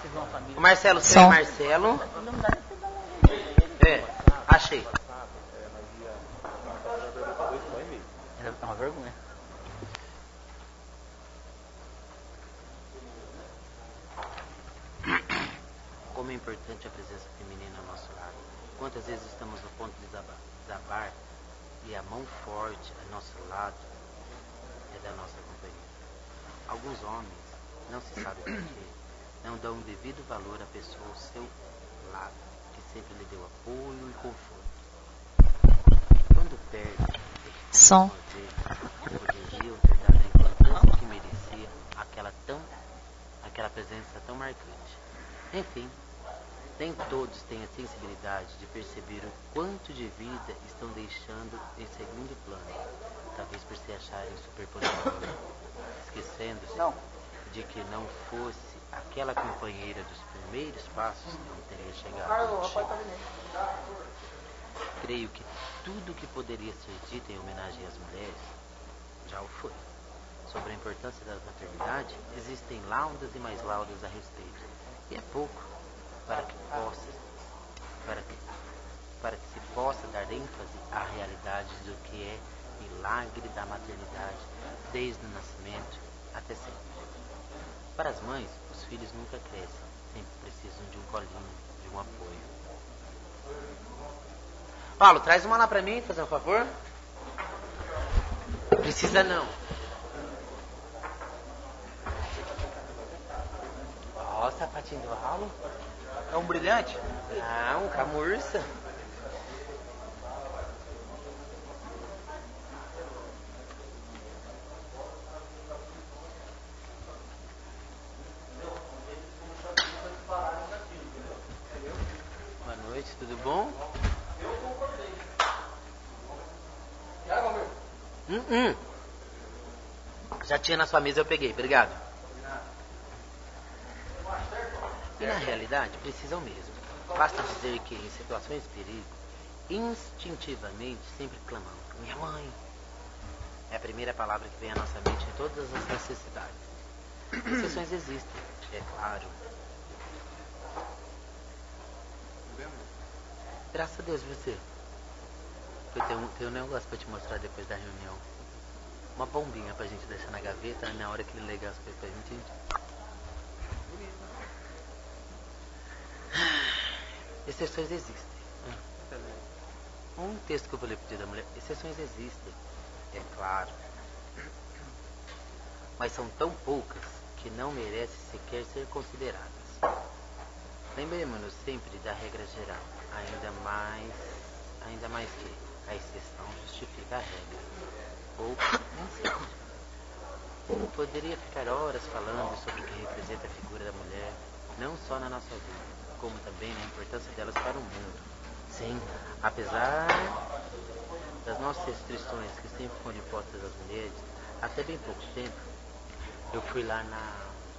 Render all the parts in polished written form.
O Marcelo, você é Marcelo? É, achei. É uma vergonha. Como é importante a presença feminina ao nosso lado. Quantas vezes estamos no ponto de desabar e a mão forte ao nosso lado é da nossa companheira. Alguns homens, não se sabe porquê, não dão o devido valor à pessoa ao seu lado, que sempre lhe deu apoio e conforto. Quando perde, som, poderiam ter dado a importância que merecia aquela presença tão marcante. Enfim, nem todos têm a sensibilidade de perceber o quanto de vida estão deixando em segundo plano, talvez por se acharem superpoderosos, esquecendo-se de que não fosse aquela companheira dos primeiros passos não teria chegado ao destino. Creio que tudo que poderia ser dito em homenagem às mulheres já o foi. Sobre a importância da maternidade, existem laudas e mais laudas a respeito, e é pouco para que se possa dar ênfase à realidade do que é milagre da maternidade, desde o nascimento até sempre. Para as mães, os filhos nunca crescem, sempre precisam de um colinho, de um apoio. Paulo, traz uma lá pra mim, fazer um favor. Precisa não. Ó, o sapatinho do Paulo. É um brilhante? Ah, um camurça. Boa noite, tudo bom? Já tinha na sua mesa, eu peguei, obrigado. E na realidade, precisam mesmo. Basta dizer que em situações de perigo, instintivamente sempre clamamos: minha mãe. É a primeira palavra que vem à nossa mente em todas as necessidades. Exceções existem, é claro. Graças a Deus, você. Eu tenho um negócio pra te mostrar depois da reunião. Uma bombinha pra gente deixar na gaveta, na hora que ele ligar as coisas pra gente. Exceções existem. Um texto que eu vou ler pro dia da mulher. Exceções existem, é claro. Mas são tão poucas que não merecem sequer ser consideradas. Lembremos-nos sempre da regra geral, ainda mais que a exceção justifica a regra. Ou nem sempre. Poderia ficar horas falando sobre o que representa a figura da mulher, não só na nossa vida, como também na importância delas para o mundo. Sim, apesar das nossas restrições que sempre foram impostas às mulheres, até bem pouco tempo, eu fui lá na...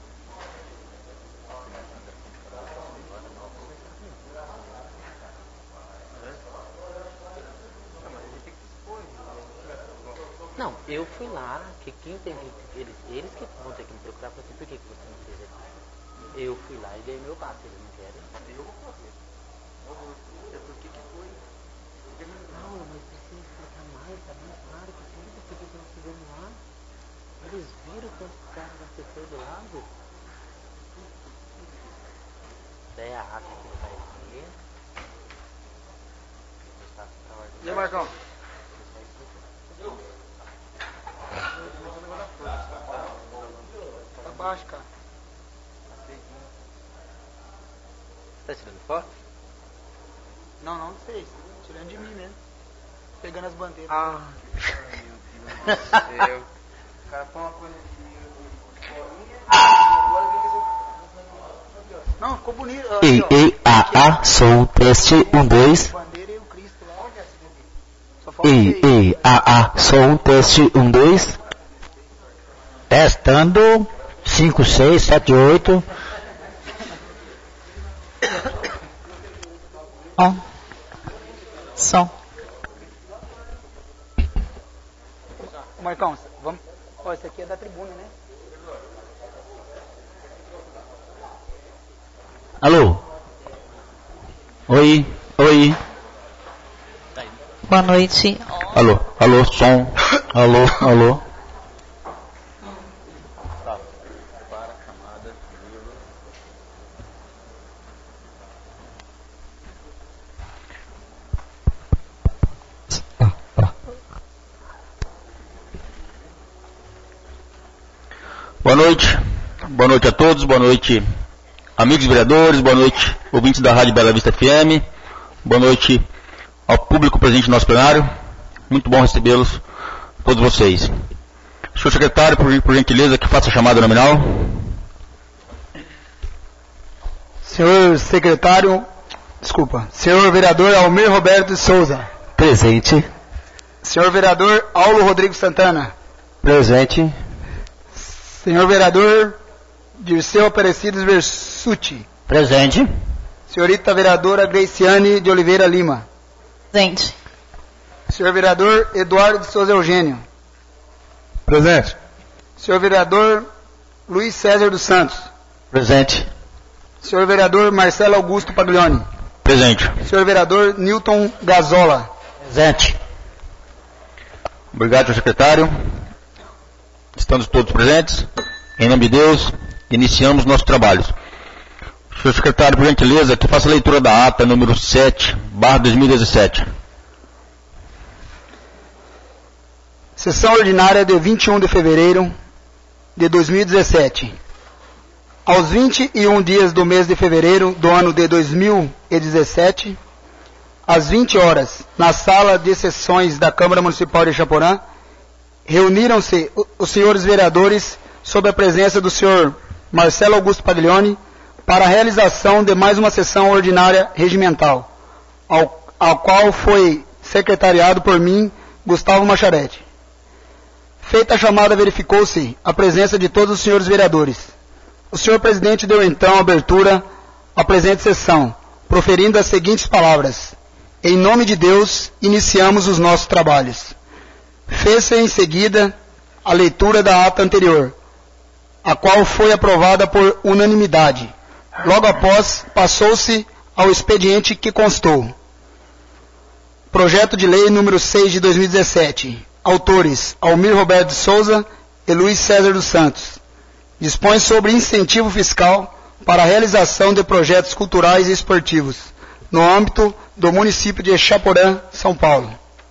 Não, eu fui lá, que quem tem que... Eles que vão ter que me procurar para assim, por que você não fez aqui? Eu fui lá e dei meu passo, eles não querem. Eu vou fazer. Por que foi? Não, mas precisa explicar mais, tá bem claro que tudo por que nós fizemos lá. Eles viram quantos carros aconteceu do lado? Daí a ata que ele vai ver. E aí, Marcão? Tá baixo, cara. Tá tirando foto? Não sei. Tirando de mim mesmo. Pegando as bandeiras. Ah, meu Deus do céu. O cara põe uma coisa de bolinha e agora vem esse... Não, ficou bonito. Ei, som, teste, 1, 2. Bandeira e o Cristo lá. Ei, som, teste, 1, 2. Testando, 5, 6, 7, 8. on, som. Marcão, vamos. Ó, esse aqui é da tribuna, né? Alô? Oi? Oi? Boa noite. Alô? Alô? Som? Alô? Alô? Boa noite a todos, boa noite amigos vereadores, boa noite ouvintes da Rádio Bela Vista FM, boa noite ao público presente no nosso plenário, muito bom recebê-los, todos vocês. Senhor secretário, por gentileza, que faça a chamada nominal. Senhor vereador Almir Roberto de Souza. Presente. Senhor vereador Aulo Rodrigo Santana. Presente. Senhor vereador Dirceu Aparecidos Versuti. Presente. Senhorita vereadora Graciane de Oliveira Lima. Presente. Senhor vereador Eduardo de Souza Eugênio. Presente. Senhor vereador Luiz César dos Santos. Presente. Senhor vereador Marcelo Augusto Paglioni. Presente. Senhor vereador Newton Gazola. Presente. Obrigado, senhor secretário. Estamos todos presentes. Em nome de Deus, iniciamos nossos trabalhos. Senhor secretário, por gentileza, que faça a leitura da ata número 7/2017. Sessão ordinária de 21 de fevereiro de 2017. Aos 21 dias do mês de fevereiro do ano de 2017, às 20 horas, na sala de sessões da Câmara Municipal de Chaporã, reuniram-se os senhores vereadores sob a presença do senhor Marcelo Augusto Paglioni para a realização de mais uma sessão ordinária regimental, ao qual foi secretariado por mim, Gustavo Macharete. Feita a chamada, verificou-se a presença de todos os senhores vereadores. O senhor presidente deu então abertura à presente sessão, proferindo as seguintes palavras: em nome de Deus, iniciamos os nossos trabalhos. Fez-se em seguida a leitura da ata anterior, a qual foi aprovada por unanimidade. Logo após, passou-se ao expediente que constou. Projeto de lei número 6 de 2017. Autores: Almir Roberto de Souza e Luiz César dos Santos. Dispõe sobre incentivo fiscal para a realização de projetos culturais e esportivos no âmbito do município de Chaporã, São Paulo.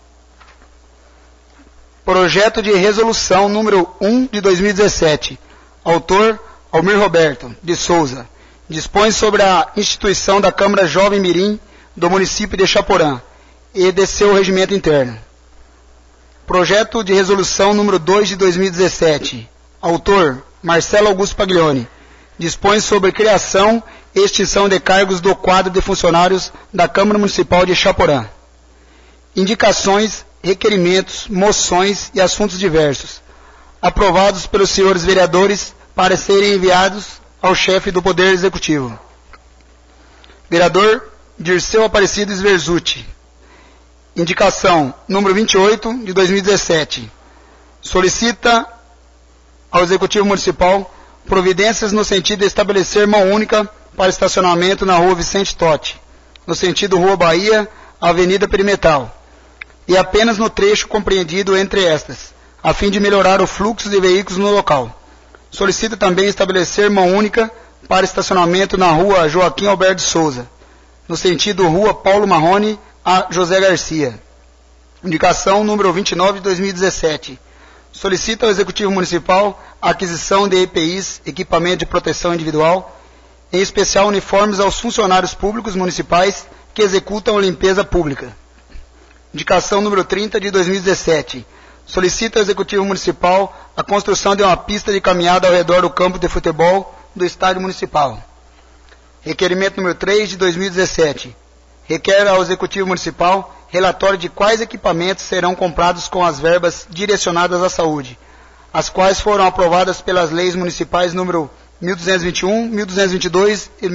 Projeto de resolução número 1 de 2017. Autor: Almir Roberto de Souza. Dispõe sobre a instituição da Câmara Jovem Mirim do município de Chaporã e de seu regimento interno. Projeto de resolução número 2 de 2017. Autor: Marcelo Augusto Paglioni. Dispõe sobre criação e extinção de cargos do quadro de funcionários da Câmara Municipal de Chaporã. Indicações, requerimentos, moções e assuntos diversos, aprovados pelos senhores vereadores para serem enviados ao chefe do Poder Executivo. Vereador Dirceu Aparecidos Versuti. Indicação número 28 de 2017. Solicita ao Executivo Municipal providências no sentido de estabelecer mão única para estacionamento na rua Vicente Totti, no sentido Rua Bahia, Avenida Perimetral, e apenas no trecho compreendido entre estas, a fim de melhorar o fluxo de veículos no local. Solicita também estabelecer mão única para estacionamento na rua Joaquim Alberto de Souza, no sentido Rua Paulo Marrone a José Garcia. Indicação número 29 de 2017. Solicita ao Executivo Municipal a aquisição de EPIs, equipamento de proteção individual, em especial uniformes aos funcionários públicos municipais que executam a limpeza pública. Indicação número 30 de 2017. Solicita ao Executivo Municipal a construção de uma pista de caminhada ao redor do campo de futebol do Estádio Municipal. Requerimento número 3 de 2017. Requer ao Executivo Municipal relatório de quais equipamentos serão comprados com as verbas direcionadas à saúde, as quais foram aprovadas pelas leis municipais número 1221, 1222 e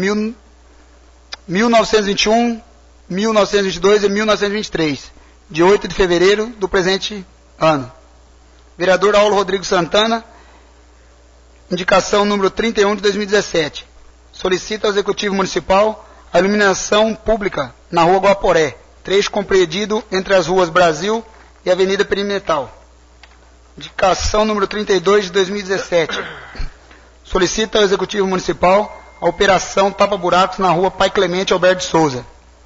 1921, 1922 e 1923, de 8 de fevereiro do presente ano. Vereador Aulo Rodrigo Santana. Indicação número 31 de 2017. solicita ao Executivo Municipal a iluminação pública na Rua Guaporé, trecho compreendido entre as ruas Brasil e Avenida Perimetral. Indicação número 32 de 2017. Solicita ao Executivo Municipal a operação tapa-buracos na Rua Pai Clemente Alberto de Souza.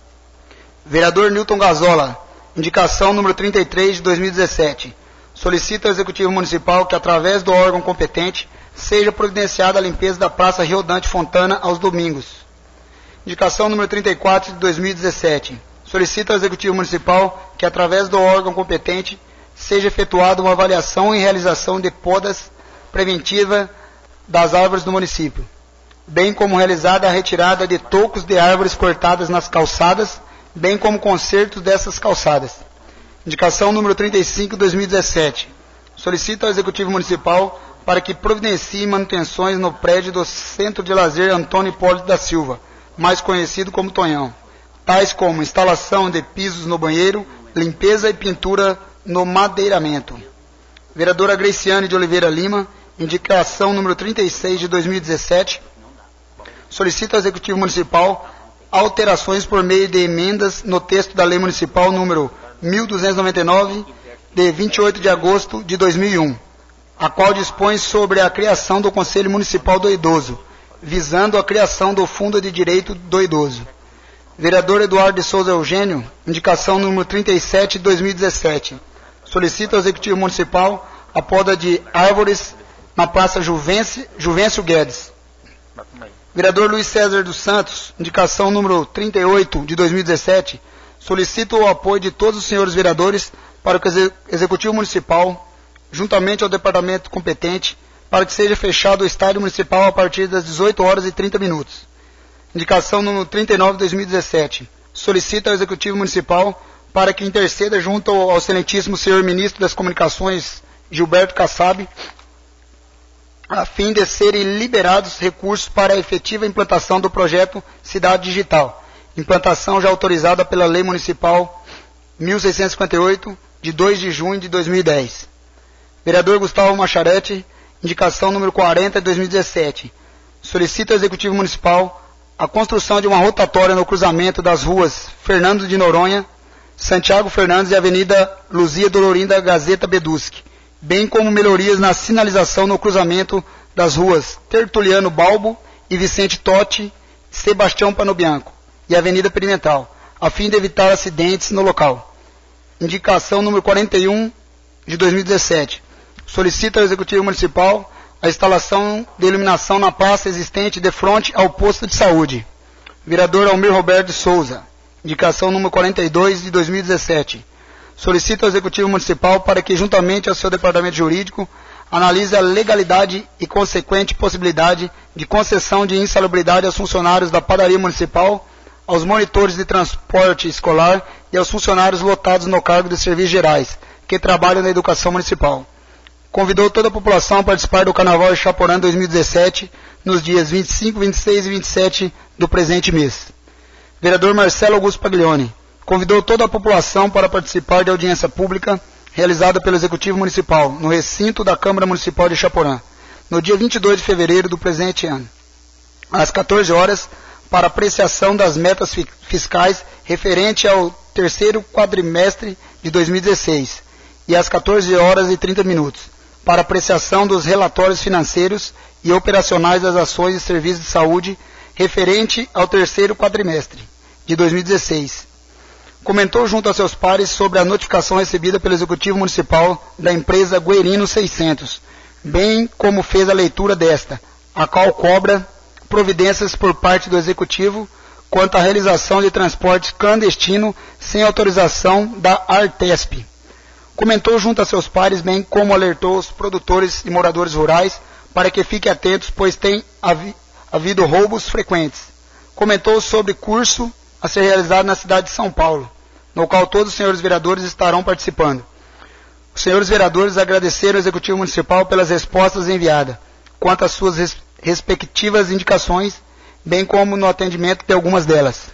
Vereador Newton Gazola, indicação número 33 de 2017. Solicita ao Executivo Municipal que, através do órgão competente, seja providenciada a limpeza da Praça Rio Dante Fontana aos domingos. Indicação número 34 de 2017. Solicita ao Executivo Municipal que, através do órgão competente, seja efetuada uma avaliação e realização de podas preventiva das árvores do município, bem como realizada a retirada de tocos de árvores cortadas nas calçadas, bem como consertos dessas calçadas. Indicação número 35 de 2017. Solicita ao Executivo Municipal para que providencie manutenções no prédio do Centro de Lazer Antônio Hipólito da Silva, mais conhecido como Tonhão, tais como instalação de pisos no banheiro, limpeza e pintura no madeiramento. Vereadora Graciane de Oliveira Lima, indicação número 36 de 2017, solicita ao Executivo Municipal alterações por meio de emendas no texto da Lei Municipal número 1299, de 28 de agosto de 2001, a qual dispõe sobre a criação do Conselho Municipal do Idoso, visando a criação do Fundo de Direito do Idoso. Vereador Eduardo de Souza Eugênio, indicação número 37 de 2017, solicita ao Executivo Municipal a poda de árvores na Praça Juvencio Guedes. Vereador Luiz César dos Santos, indicação número 38 de 2017, solicita o apoio de todos os senhores vereadores para que o Executivo Municipal, juntamente ao Departamento competente, para que seja fechado o Estádio Municipal a partir das 18 horas e 30 minutos. Indicação número 39 de 2017, solicita ao Executivo Municipal para que interceda junto ao excelentíssimo senhor Ministro das Comunicações, Gilberto Kassab, a fim de serem liberados recursos para a efetiva implantação do projeto Cidade Digital, implantação já autorizada pela Lei Municipal 1658, de 2 de junho de 2010. Vereador Gustavo Macharete, indicação número 40 de 2017, solicita ao Executivo Municipal a construção de uma rotatória no cruzamento das ruas Fernando de Noronha, Santiago Fernandes e Avenida Luzia Dolorinda Gazeta Beduschi, bem como melhorias na sinalização no cruzamento das ruas Tertuliano Balbo e Vicente Totti, Sebastião Panobianco e Avenida Perimetral, a fim de evitar acidentes no local. Indicação número 41 de 2017. Solicita ao Executivo Municipal a instalação de iluminação na praça existente de frente ao posto de saúde. Vereador Almir Roberto de Souza, indicação número 42 de 2017. Solicita ao Executivo Municipal para que, juntamente ao seu Departamento Jurídico, analise a legalidade e consequente possibilidade de concessão de insalubridade aos funcionários da Padaria Municipal, aos monitores de transporte escolar e aos funcionários lotados no cargo de serviços gerais, que trabalham na educação municipal. Convidou toda a população a participar do Carnaval de Chaporã 2017, nos dias 25, 26 e 27 do presente mês. Vereador Marcelo Augusto Paglioni convidou toda a população para participar de audiência pública realizada pelo Executivo Municipal, no recinto da Câmara Municipal de Chaporã, no dia 22 de fevereiro do presente ano, às 14 horas, para apreciação das metas fiscais referente ao terceiro quadrimestre de 2016, e às 14 horas e 30 minutos, para apreciação dos relatórios financeiros e operacionais das ações e serviços de saúde referente ao terceiro quadrimestre de 2016. Comentou junto a seus pares sobre a notificação recebida pelo Executivo Municipal da empresa Guerino 600, bem como fez a leitura desta, a qual cobra providências por parte do Executivo quanto à realização de transportes clandestino sem autorização da Artesp. Comentou junto a seus pares, bem como alertou os produtores e moradores rurais para que fiquem atentos, pois tem havido roubos frequentes. Comentou sobre curso a ser realizado na cidade de São Paulo, no qual todos os senhores vereadores estarão participando. Os senhores vereadores agradeceram ao Executivo Municipal pelas respostas enviadas, quanto às suas respectivas indicações, bem como no atendimento de algumas delas.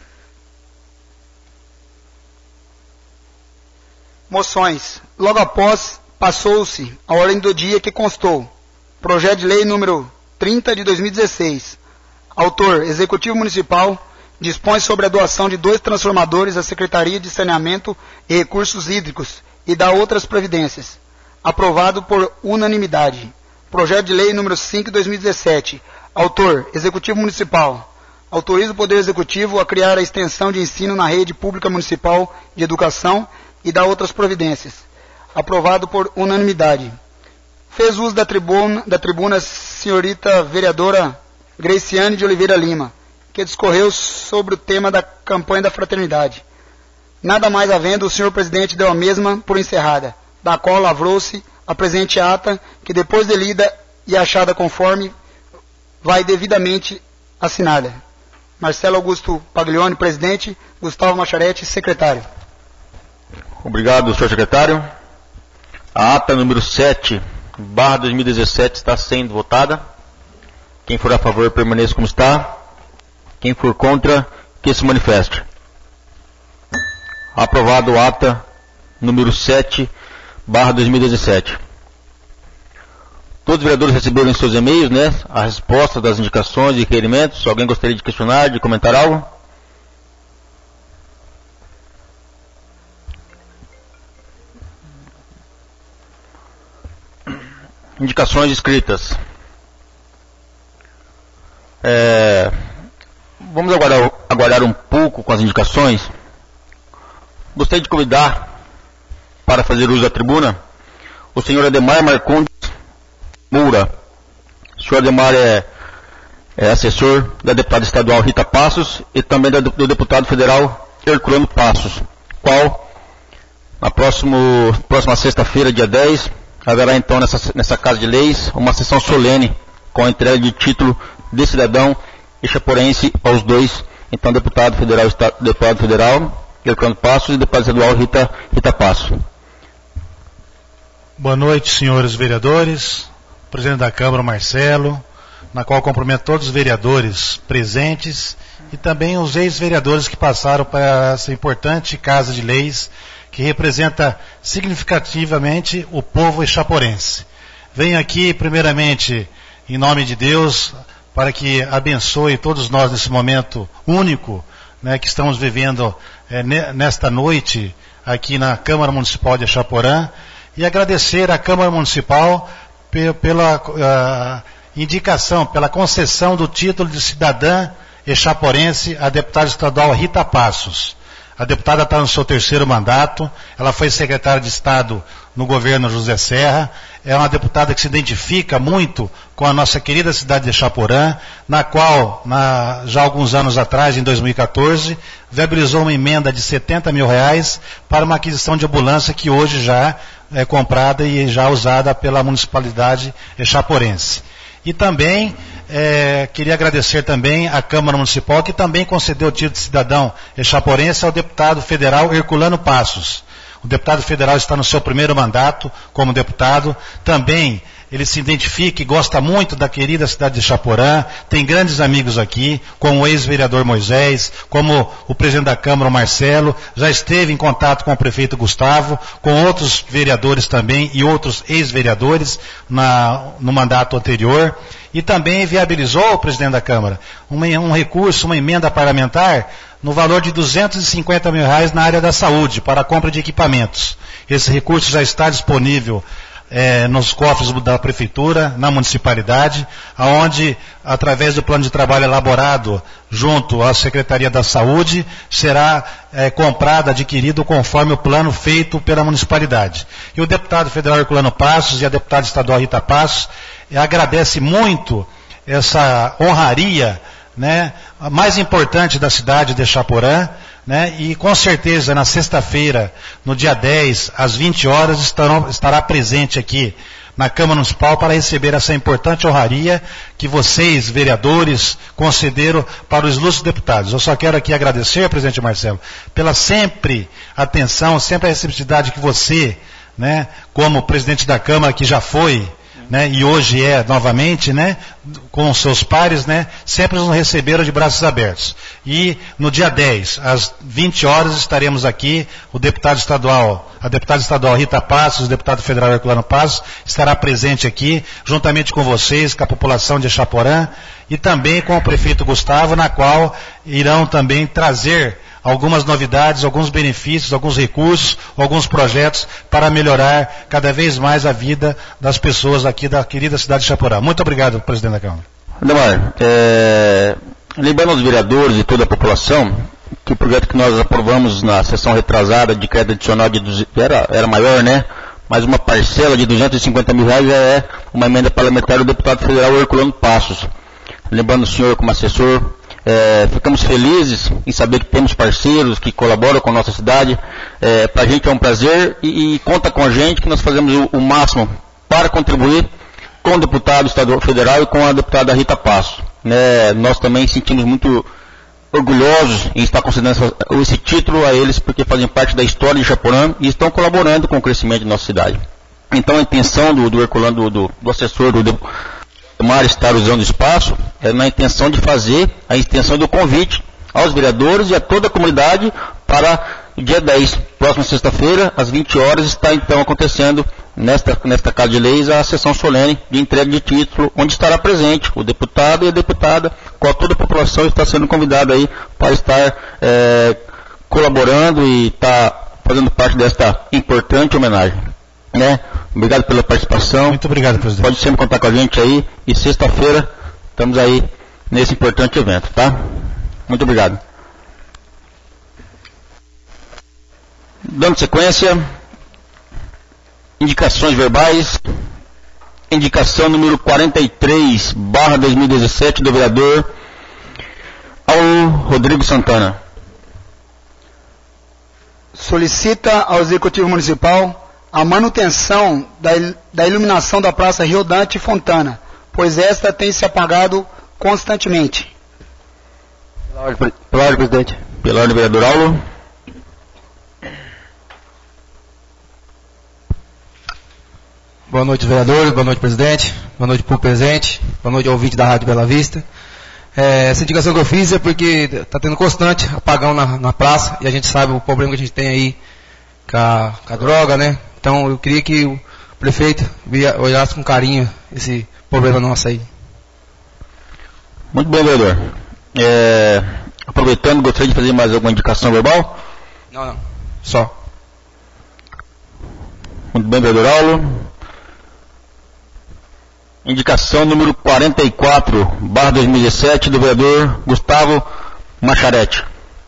Moções. Logo após, passou-se a ordem do dia que constou: Projeto de Lei número 30 de 2016, Autor, Executivo Municipal, dispõe sobre a doação de 2 transformadores à Secretaria de Saneamento e Recursos Hídricos e dá outras providências. Aprovado por unanimidade. Projeto de Lei número 5 de 2017. Autor, Executivo Municipal. Autoriza o Poder Executivo a criar a extensão de ensino na rede pública municipal de educação e dá outras providências. Aprovado por unanimidade. Fez uso da tribuna senhorita vereadora Graciane de Oliveira Lima, que discorreu sobre o tema da campanha da fraternidade. Nada mais havendo, o senhor presidente deu a mesma por encerrada, da qual lavrou-se a presente ata, que depois de lida e achada conforme, vai devidamente assinada. Marcelo Augusto Paglione, presidente. Gustavo Macharete, secretário. Obrigado, senhor secretário. A ata número 7/2017 está sendo votada. Quem for a favor, permaneça como está. Quem for contra, que se manifeste. Aprovado a ata número 7/2017. Todos os vereadores receberam em seus e-mails, né, a resposta das indicações e requerimentos. Alguém gostaria de questionar, de comentar algo? Indicações escritas. Vamos aguardar um pouco com as indicações. Gostaria de convidar para fazer uso da tribuna o senhor Ademar Marcondes Moura. O senhor Ademar é assessor da deputada estadual Rita Passos e também do deputado federal Herculano Passos, qual na próxima sexta-feira, dia 10, haverá então nessa Casa de Leis uma sessão solene com a entrega de título de cidadão ixaporense aos dois, então deputado federal Herculano Passos e deputado estadual Rita Passos. Boa noite, senhores vereadores, presidente da Câmara Marcelo, na qual cumprimento todos os vereadores presentes e também os ex-vereadores que passaram para essa importante Casa de Leis que representa significativamente o povo ixaporense. Venho aqui, primeiramente, em nome de Deus, para que abençoe todos nós nesse momento único, né, que estamos vivendo nesta noite aqui na Câmara Municipal de Ixaporã, e agradecer à Câmara Municipal pela indicação, pela concessão do título de cidadã ixaporense à deputada estadual Rita Passos. A deputada está no seu 3º mandato, ela foi secretária de Estado no governo José Serra, é uma deputada que se identifica muito com a nossa querida cidade de Ixaporã, na qual, já alguns anos atrás, em 2014, viabilizou uma emenda de R$70 mil para uma aquisição de ambulância que hoje já é comprada e já usada pela municipalidade ixaporense. E também queria agradecer também à Câmara Municipal, que também concedeu o título de cidadão ixaporense ao deputado federal Herculano Passos. O deputado federal está no seu 1º mandato como deputado, também ele se identifica e gosta muito da querida cidade de Ixaporã, tem grandes amigos aqui, como o ex-vereador Moisés, como o presidente da Câmara, Marcelo, já esteve em contato com o prefeito Gustavo, com outros vereadores também e outros ex-vereadores no mandato anterior, e também viabilizou, o presidente da Câmara, um recurso, uma emenda parlamentar, no valor de R$250 mil na área da saúde, para a compra de equipamentos. Esse recurso já está disponível nos cofres da Prefeitura, na municipalidade, onde, através do plano de trabalho elaborado junto à Secretaria da Saúde, será comprado, adquirido conforme o plano feito pela municipalidade. E o deputado federal Herculano Passos e a deputada estadual Rita Passos agradece muito essa honraria, né, a mais importante da cidade de Ixaporã, né, e com certeza na sexta-feira, no dia 10, às 20 horas, estará presente aqui na Câmara Municipal para receber essa importante honraria que vocês, vereadores, concederam para os ilustres deputados. Eu só quero aqui agradecer, presidente Marcelo, pela sempre atenção, sempre a receptividade que você, né, como presidente da Câmara, que já foi, né, e hoje é novamente, né, com os seus pares, né, sempre nos receberam de braços abertos. E no dia 10, às 20 horas, estaremos aqui, o deputado estadual a deputada estadual Rita Passos, o deputado federal Herculano Passos, estará presente aqui, juntamente com vocês, com a população de Echaporã, e também com o prefeito Gustavo, na qual irão também trazer algumas novidades, alguns benefícios, alguns recursos, alguns projetos para melhorar cada vez mais a vida das pessoas aqui da querida cidade de Echaporã. Muito obrigado, presidente da Câmara. Ademar, lembrando aos vereadores e toda a população que o projeto que nós aprovamos na sessão retrasada de crédito adicional era maior, né? Mas uma parcela de R$250 mil já é uma emenda parlamentar do deputado federal Herculano Passos. Lembrando o senhor como assessor, ficamos felizes em saber que temos parceiros que colaboram com a nossa cidade. Para a gente é um prazer e conta com a gente que nós fazemos o máximo para contribuir com o deputado estadual federal e com a deputada Rita Passos. Nós também sentimos muito orgulhosos em estar concedendo esse título a eles, porque fazem parte da história de Echaporã e estão colaborando com o crescimento de nossa cidade. Então a intenção do Herculano, do assessor do Mar estar usando o espaço é na intenção de fazer a extensão do convite aos vereadores e a toda a comunidade para o dia 10, próxima sexta-feira, às 20 horas, está então acontecendo nesta Casa de Leis a sessão solene de entrega de título, onde estará presente o deputado e a deputada, com toda a população está sendo convidada aí para estar colaborando e estar fazendo parte desta importante homenagem. Obrigado pela participação. Muito obrigado, presidente. Pode sempre contar com a gente aí e sexta-feira estamos aí nesse importante evento, tá? Muito obrigado. Dando sequência, indicações verbais. Indicação número 43/2017 do vereador Paulo Rodrigo Santana. Solicita ao Executivo Municipal a manutenção da iluminação da Praça Rio Dante Fontana, pois esta tem se apagado constantemente. Pela ordem, presidente. Pela ordem, vereador Aulo. Boa noite, vereadores, boa noite, presidente, boa noite, público presente, boa noite, ouvinte da Rádio Bela Vista. Essa indicação que eu fiz é porque está tendo constante apagão na praça, e a gente sabe o problema que a gente tem aí com a droga, né? Então eu queria que o prefeito olhasse com carinho esse problema nosso aí. Muito bem, vereador. Aproveitando, gostaria de fazer mais alguma indicação verbal? Não. Só. Muito bem, vereador Aulo. Indicação número 44/2017 do vereador Gustavo Macharete.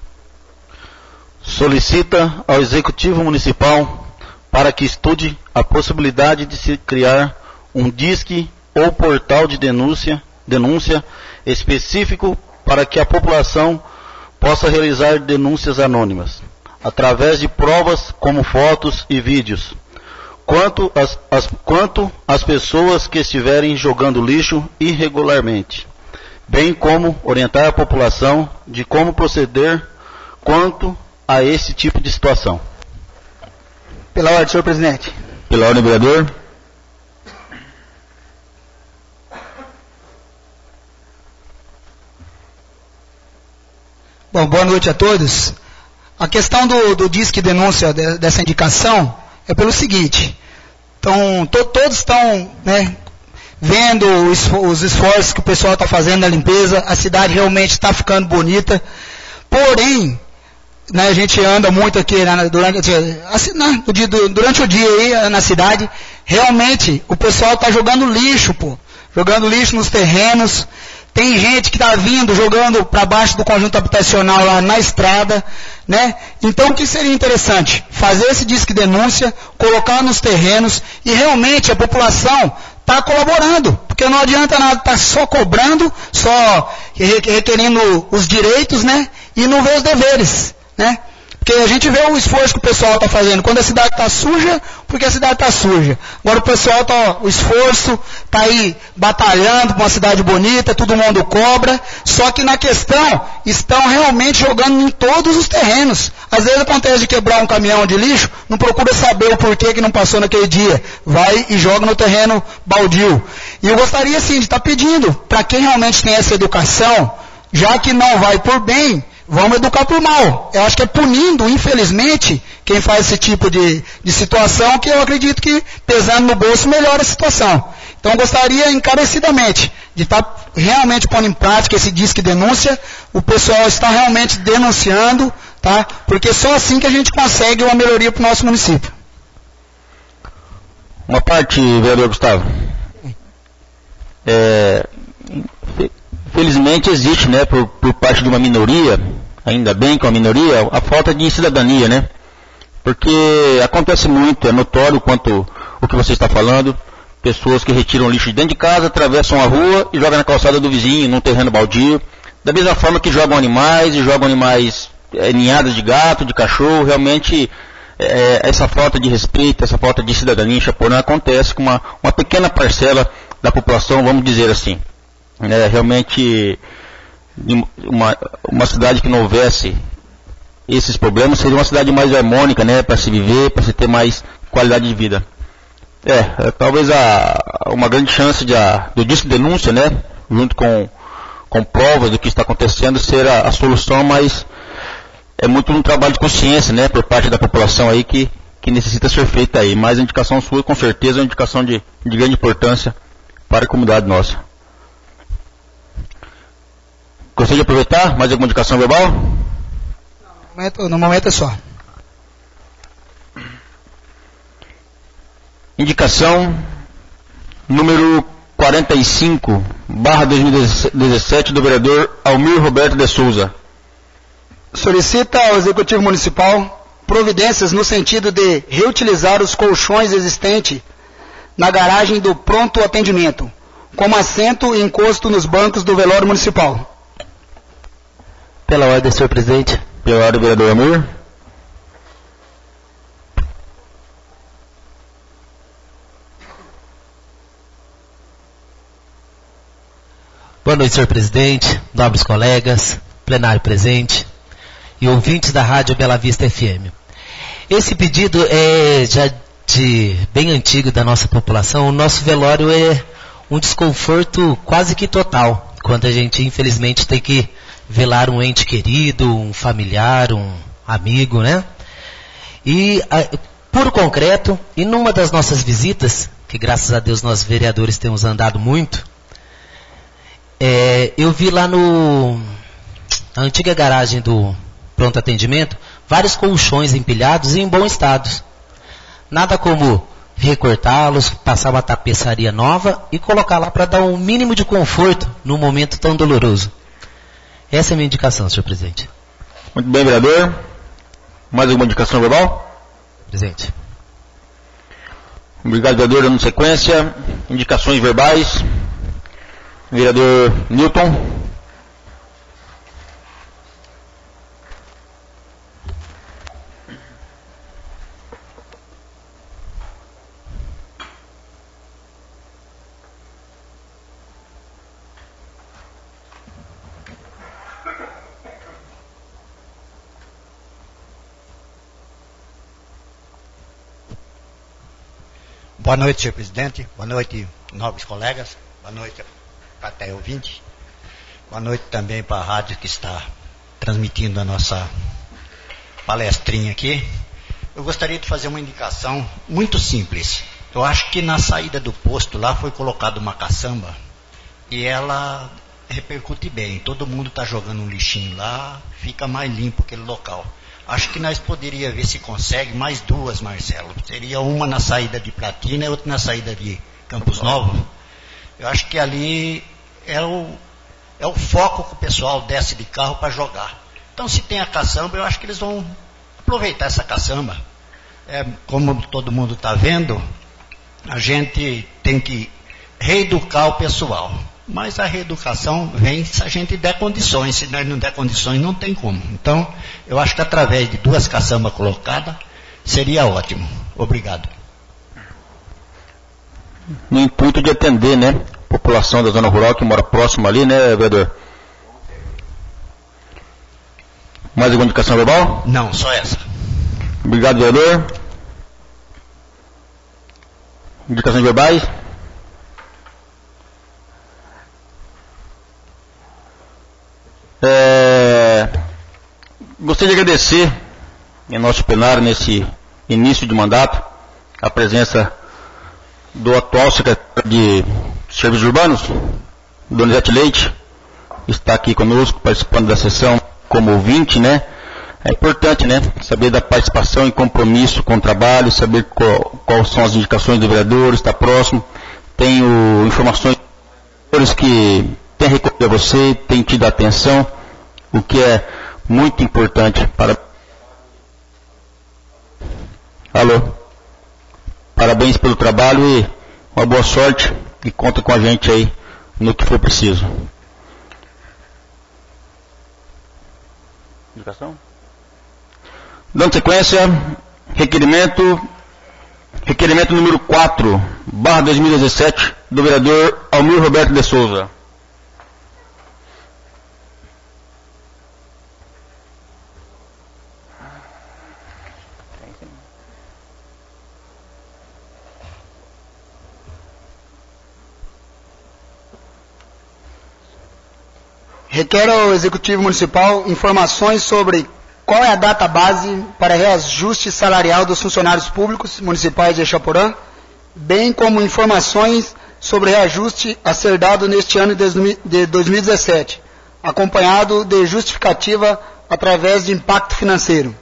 Solicita ao Executivo Municipal para que estude a possibilidade de se criar um disque ou portal de denúncia específico para que a população possa realizar denúncias anônimas, através de provas como fotos e vídeos, quanto às pessoas que estiverem jogando lixo irregularmente, bem como orientar a população de como proceder quanto a esse tipo de situação. Pela ordem, senhor presidente. Pela ordem, vereador. Bom, boa noite a todos. A questão do disque denúncia dessa indicação é pelo seguinte. Então, todos estão vendo os esforços que o pessoal está fazendo na limpeza, a cidade realmente está ficando bonita, porém, a gente anda muito aqui durante o dia aí na cidade, realmente o pessoal está jogando lixo, jogando lixo nos terrenos. Tem gente que está vindo, jogando para baixo do conjunto habitacional lá na estrada, Então, o que seria interessante? Fazer esse disque denúncia, colocar nos terrenos, e realmente a população está colaborando, porque não adianta nada estar só cobrando, só requerendo os direitos, e não ver os deveres, Porque a gente vê o esforço que o pessoal está fazendo. Quando a cidade está suja, porque a cidade está suja. Agora o pessoal o esforço está aí batalhando para uma cidade bonita, todo mundo cobra. Só que na questão, estão realmente jogando em todos os terrenos. Às vezes acontece de quebrar um caminhão de lixo, não procura saber o porquê que não passou naquele dia. Vai e joga no terreno baldio. E eu gostaria sim de estar pedindo, para quem realmente tem essa educação, já que não vai por bem, vamos educar por mal. Eu acho que é punindo, infelizmente, quem faz esse tipo de situação, que eu acredito que pesando no bolso melhora a situação. Então eu gostaria encarecidamente de estar realmente pondo em prática esse disque denúncia, o pessoal está realmente denunciando, tá? Porque só assim que a gente consegue uma melhoria para o nosso município. Uma parte, vereador Gustavo. Felizmente existe, né, por parte de uma minoria, ainda bem que é uma minoria, a falta de cidadania, né? Porque acontece muito, é notório quanto o que você está falando, pessoas que retiram lixo de dentro de casa, atravessam a rua e jogam na calçada do vizinho, num terreno baldio, da mesma forma que jogam animais, ninhadas de gato, de cachorro, realmente essa falta de respeito, essa falta de cidadania em Chaporã acontece com uma pequena parcela da população, vamos dizer assim. Realmente, uma cidade que não houvesse esses problemas seria uma cidade mais harmônica, né, para se viver, para se ter mais qualidade de vida. Talvez uma grande chance do disco denúncia, né, junto com provas do que está acontecendo, ser a solução, mas é muito um trabalho de consciência, né, por parte da população aí que necessita ser feita aí. Mas a indicação sua, com certeza, é uma indicação de grande importância para a comunidade nossa. Gostaria de aproveitar mais alguma indicação verbal? No momento é só. Indicação número 45/2017 do vereador Almir Roberto de Souza. Solicita ao Executivo Municipal providências no sentido de reutilizar os colchões existentes na garagem do pronto atendimento, como assento e encosto nos bancos do velório municipal. Pela ordem, senhor presidente. Pela ordem, vereador Almir. Boa noite, senhor presidente, nobres colegas, plenário presente e ouvintes da Rádio Bela Vista FM. Esse pedido é já bem antigo da nossa população. O nosso velório é um desconforto quase que total, quando a gente infelizmente tem que velar um ente querido, um familiar, um amigo, né? E por concreto, e numa das nossas visitas, que graças a Deus nós vereadores temos andado muito, eu vi lá na antiga garagem do pronto atendimento, vários colchões empilhados e em bom estado. Nada como recortá-los, passar uma tapeçaria nova e colocar lá para dar um mínimo de conforto num momento tão doloroso. Essa é a minha indicação, senhor presidente. Muito bem, vereador. Mais alguma indicação verbal? Presidente. Obrigado, vereador. Dando sequência, indicações verbais. Vereador Newton. Boa noite, senhor presidente. Boa noite, nobres colegas. Boa noite, plateia ouvinte. Boa noite também para a rádio que está transmitindo a nossa palestrinha aqui. Eu gostaria de fazer uma indicação muito simples. Eu acho que na saída do posto lá foi colocada uma caçamba e ela repercute bem. Todo mundo está jogando um lixinho lá, fica mais limpo aquele local. Acho que nós poderíamos ver se consegue mais duas, Marcelo. Seria uma na saída de Platina e outra na saída de Campos Novos. Eu acho que ali é o foco que o pessoal desce de carro para jogar. Então, se tem a caçamba, eu acho que eles vão aproveitar essa caçamba. Como todo mundo está vendo, a gente tem que reeducar o pessoal. Mas a reeducação vem se a gente der condições. Se nós não der condições, não tem como. Então, eu acho que através de duas caçambas colocadas, seria ótimo. Obrigado. No intuito de atender, né, a população da zona rural que mora próximo ali, né, vereador? Mais alguma indicação verbal? Não, só essa. Obrigado, vereador. Indicações verbais? Gostaria de agradecer em nosso plenário, nesse início de mandato, a presença do atual secretário de Serviços Urbanos, Donizete Leite, está aqui conosco, participando da sessão como ouvinte, né? É importante, né? Saber da participação e compromisso com o trabalho, saber quais são as indicações do vereador, está próximo. Tenho informações que tem recorrido a você, tem tido atenção, o que é muito importante para... Alô? Parabéns pelo trabalho e uma boa sorte, e conta com a gente aí no que for preciso. Indicação? Dando sequência, requerimento número 4, /2017, do vereador Almir Roberto de Souza. Requer ao Executivo Municipal informações sobre qual é a data base para reajuste salarial dos funcionários públicos municipais de Exaporã, bem como informações sobre reajuste a ser dado neste ano de 2017, acompanhado de justificativa através de impacto financeiro.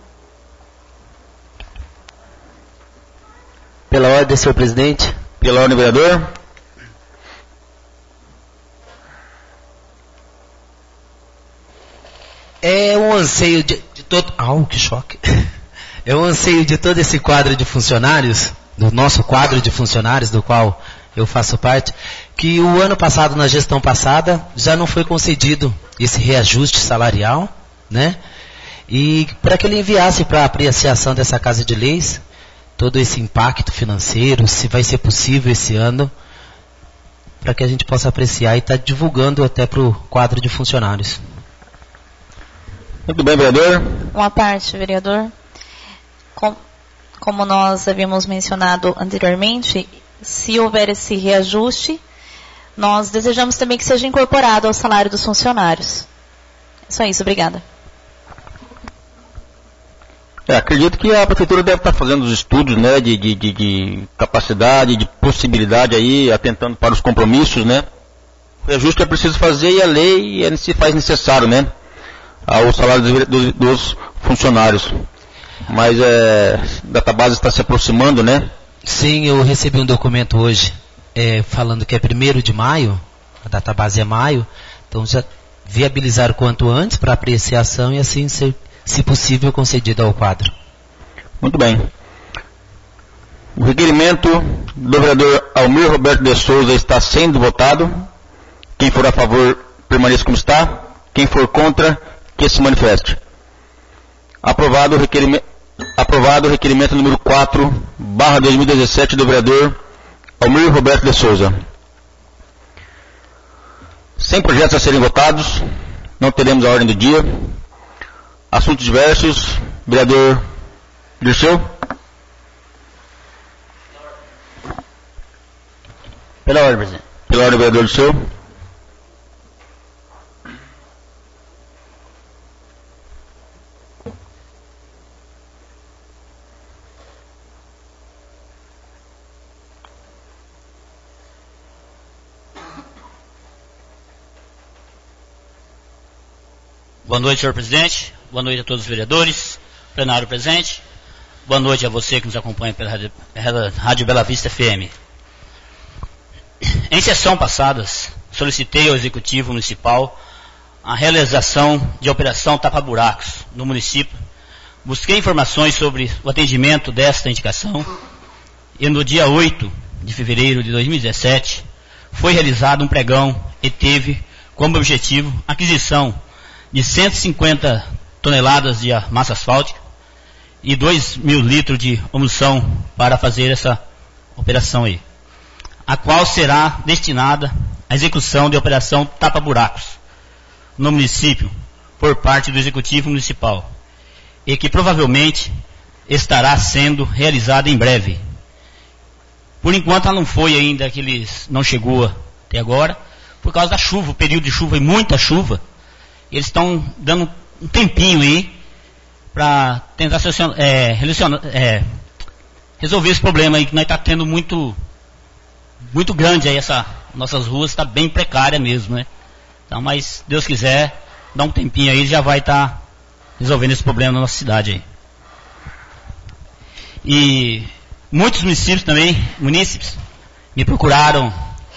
Pela ordem, senhor presidente. Pela ordem, vereador. É um anseio de todo... que choque! É um anseio de todo esse quadro de funcionários, do nosso quadro de funcionários, do qual eu faço parte, que o ano passado, na gestão passada, já não foi concedido esse reajuste salarial, né? E para que ele enviasse para a apreciação dessa Casa de Leis, todo esse impacto financeiro, se vai ser possível esse ano, para que a gente possa apreciar e estar divulgando até para o quadro de funcionários. Muito bem, vereador. Uma parte, vereador. Como nós havíamos mencionado anteriormente, se houver esse reajuste, nós desejamos também que seja incorporado ao salário dos funcionários. É só isso, obrigada. Acredito que a prefeitura deve estar fazendo os estudos, né, de capacidade, de possibilidade aí, atentando para os compromissos, né. O reajuste é preciso fazer e a lei se faz necessário, né, ao salário dos funcionários. Mas a database está se aproximando, né? Sim, eu recebi um documento hoje falando que é 1º de maio, a database é maio, então já viabilizar o quanto antes para apreciação e assim ser, se possível, concedido ao quadro. Muito bem. O requerimento do vereador Almir Roberto de Souza está sendo votado. Quem for a favor, permaneça como está. Quem for contra, que se manifeste. Aprovado o requerimento número 4, /2017, do vereador Almir Roberto de Souza. Sem projetos a serem votados, não teremos a ordem do dia. Assuntos diversos, vereador Dirceu. Pela ordem, presidente. Pela ordem, vereador Dirceu. Boa noite, senhor presidente. Boa noite a todos os vereadores, plenário presente. Boa noite a você que nos acompanha pela Rádio Bela Vista FM. Em sessão passadas, solicitei ao Executivo Municipal a realização de operação tapa-buracos no município. Busquei informações sobre o atendimento desta indicação e no dia 8 de fevereiro de 2017 foi realizado um pregão e teve como objetivo a aquisição de 150 toneladas de massa asfáltica e 2.000 litros de emulsão para fazer essa operação aí, a qual será destinada à execução de operação tapa-buracos no município por parte do Executivo Municipal e que provavelmente estará sendo realizada em breve. Por enquanto ela não foi ainda, não chegou até agora, por causa da chuva, o período de chuva e muita chuva. Eles estão dando um tempinho aí para tentar resolver esse problema aí que nós está tendo muito grande aí, nossas ruas está bem precária mesmo, né? Então, mas Deus quiser, dá um tempinho aí, já vai estar resolvendo esse problema na nossa cidade aí. E muitos munícipes me procuraram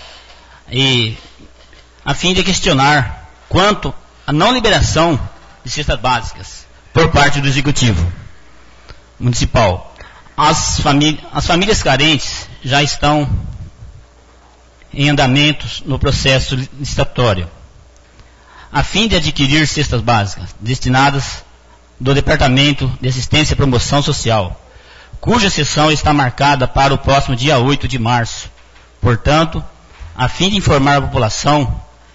a fim de questionar quanto à não liberação de cestas básicas por parte do Executivo Municipal. As famílias carentes já estão em andamentos no processo licitatório, a fim de adquirir cestas básicas destinadas do Departamento de Assistência e Promoção Social, cuja sessão está marcada para o próximo dia 8 de março. Portanto, a fim de informar a população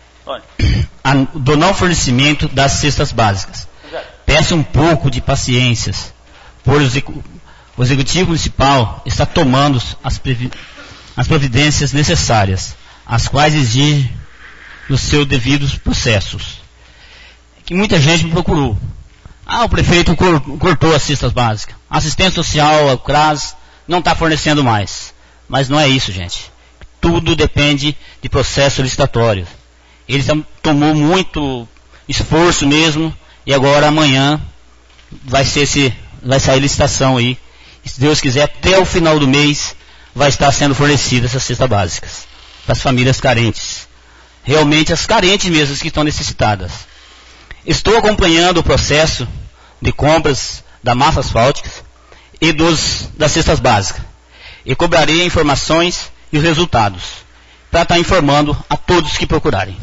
do não fornecimento das cestas básicas, peço um pouco de paciência, pois o Executivo Municipal está tomando as providências necessárias, as quais exigem os seus devidos processos. Que muita gente me procurou. O prefeito cortou as cestas básicas. A assistência social, o CRAS, não está fornecendo mais. Mas não é isso, gente. Tudo depende de processo licitatório. Ele tomou muito esforço mesmo, e agora amanhã vai sair licitação aí. E, se Deus quiser, até o final do mês vai estar sendo fornecidas essas cestas básicas para as famílias carentes. Realmente as carentes mesmo que estão necessitadas. Estou acompanhando o processo de compras da massa asfáltica e das cestas básicas. E cobrarei informações e os resultados, para estar informando a todos que procurarem.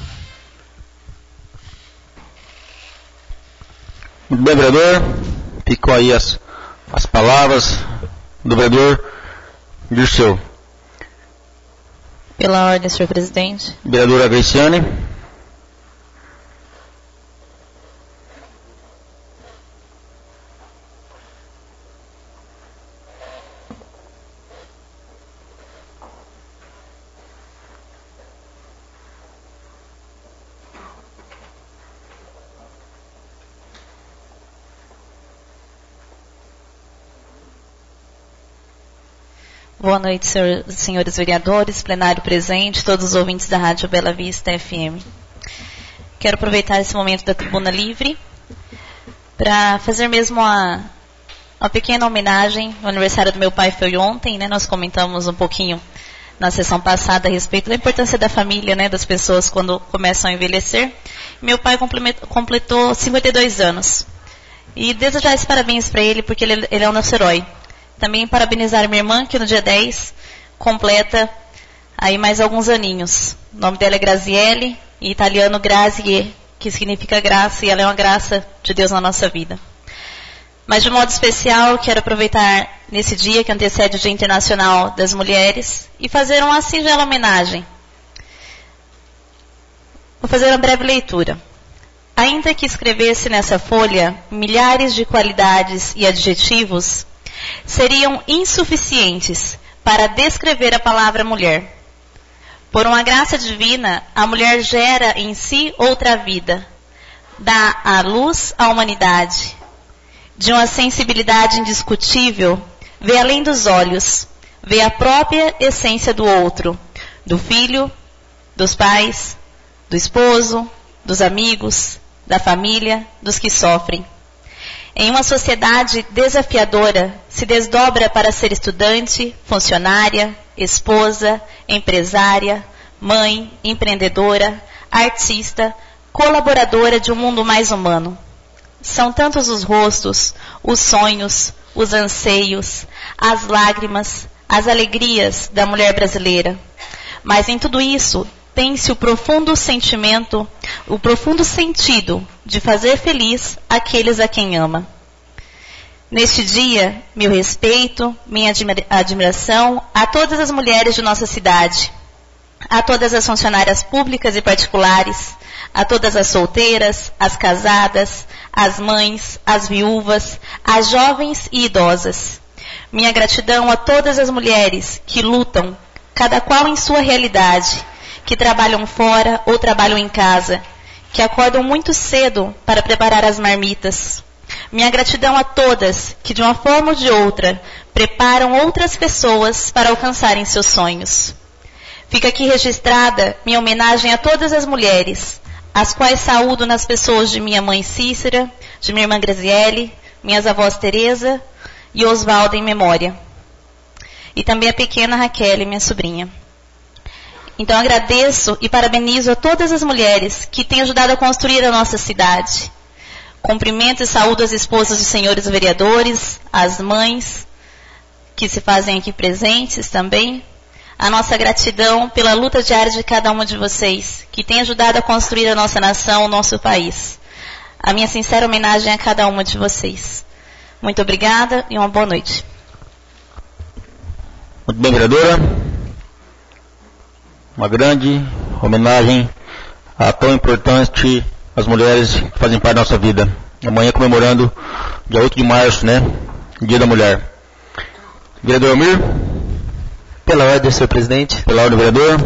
Muito bem, vereador. Ficou aí as palavras do vereador Dirceu. Pela ordem, senhor presidente. Vereadora Graciane. Boa noite, senhores vereadores, plenário presente, todos os ouvintes da Rádio Bela Vista FM. Quero aproveitar esse momento da tribuna livre para fazer mesmo uma pequena homenagem. O aniversário do meu pai foi ontem, né? Nós comentamos um pouquinho na sessão passada a respeito da importância da família, né? Das pessoas quando começam a envelhecer. Meu pai completou 52 anos. E desejar esse parabéns para ele, porque ele é o nosso herói. Também parabenizar minha irmã, que no dia 10 completa aí mais alguns aninhos. O nome dela é Graziele, em italiano Grazie, que significa graça, e ela é uma graça de Deus na nossa vida. Mas de modo especial, quero aproveitar nesse dia que antecede o Dia Internacional das Mulheres e fazer uma singela homenagem. Vou fazer uma breve leitura. Ainda que escrevesse nessa folha milhares de qualidades e adjetivos, seriam insuficientes para descrever a palavra mulher. Por uma graça divina, a mulher gera em si outra vida, dá à luz à humanidade. De uma sensibilidade indiscutível, vê além dos olhos, vê a própria essência do outro, do filho, dos pais, do esposo, dos amigos, da família, dos que sofrem. Em uma sociedade desafiadora, se desdobra para ser estudante, funcionária, esposa, empresária, mãe, empreendedora, artista, colaboradora de um mundo mais humano. São tantos os rostos, os sonhos, os anseios, as lágrimas, as alegrias da mulher brasileira. Mas em tudo isso, tem-se o profundo sentimento, o profundo sentido de fazer feliz aqueles a quem ama. Neste dia, meu respeito, minha admiração a todas as mulheres de nossa cidade, a todas as funcionárias públicas e particulares, a todas as solteiras, as casadas, as mães, as viúvas, as jovens e idosas. Minha gratidão a todas as mulheres que lutam, cada qual em sua realidade, que trabalham fora ou trabalham em casa, que acordam muito cedo para preparar as marmitas. Minha gratidão a todas que, de uma forma ou de outra, preparam outras pessoas para alcançarem seus sonhos. Fica aqui registrada minha homenagem a todas as mulheres, as quais saúdo nas pessoas de minha mãe Cícera, de minha irmã Graziele, minhas avós Teresa e Osvaldo em memória. E também a pequena Raquel, minha sobrinha. Então agradeço e parabenizo a todas as mulheres que têm ajudado a construir a nossa cidade. Cumprimento e saúdo as esposas dos senhores vereadores, as mães que se fazem aqui presentes também. A nossa gratidão pela luta diária de cada uma de vocês, que tem ajudado a construir a nossa nação, o nosso país. A minha sincera homenagem a cada uma de vocês. Muito obrigada e uma boa noite. Muito bem, vereadora. Uma grande homenagem a tão importante as mulheres que fazem parte da nossa vida. Amanhã comemorando dia 8 de março, né? Dia da Mulher. Vereador Almir. Pela ordem, senhor presidente. Pela ordem, vereador.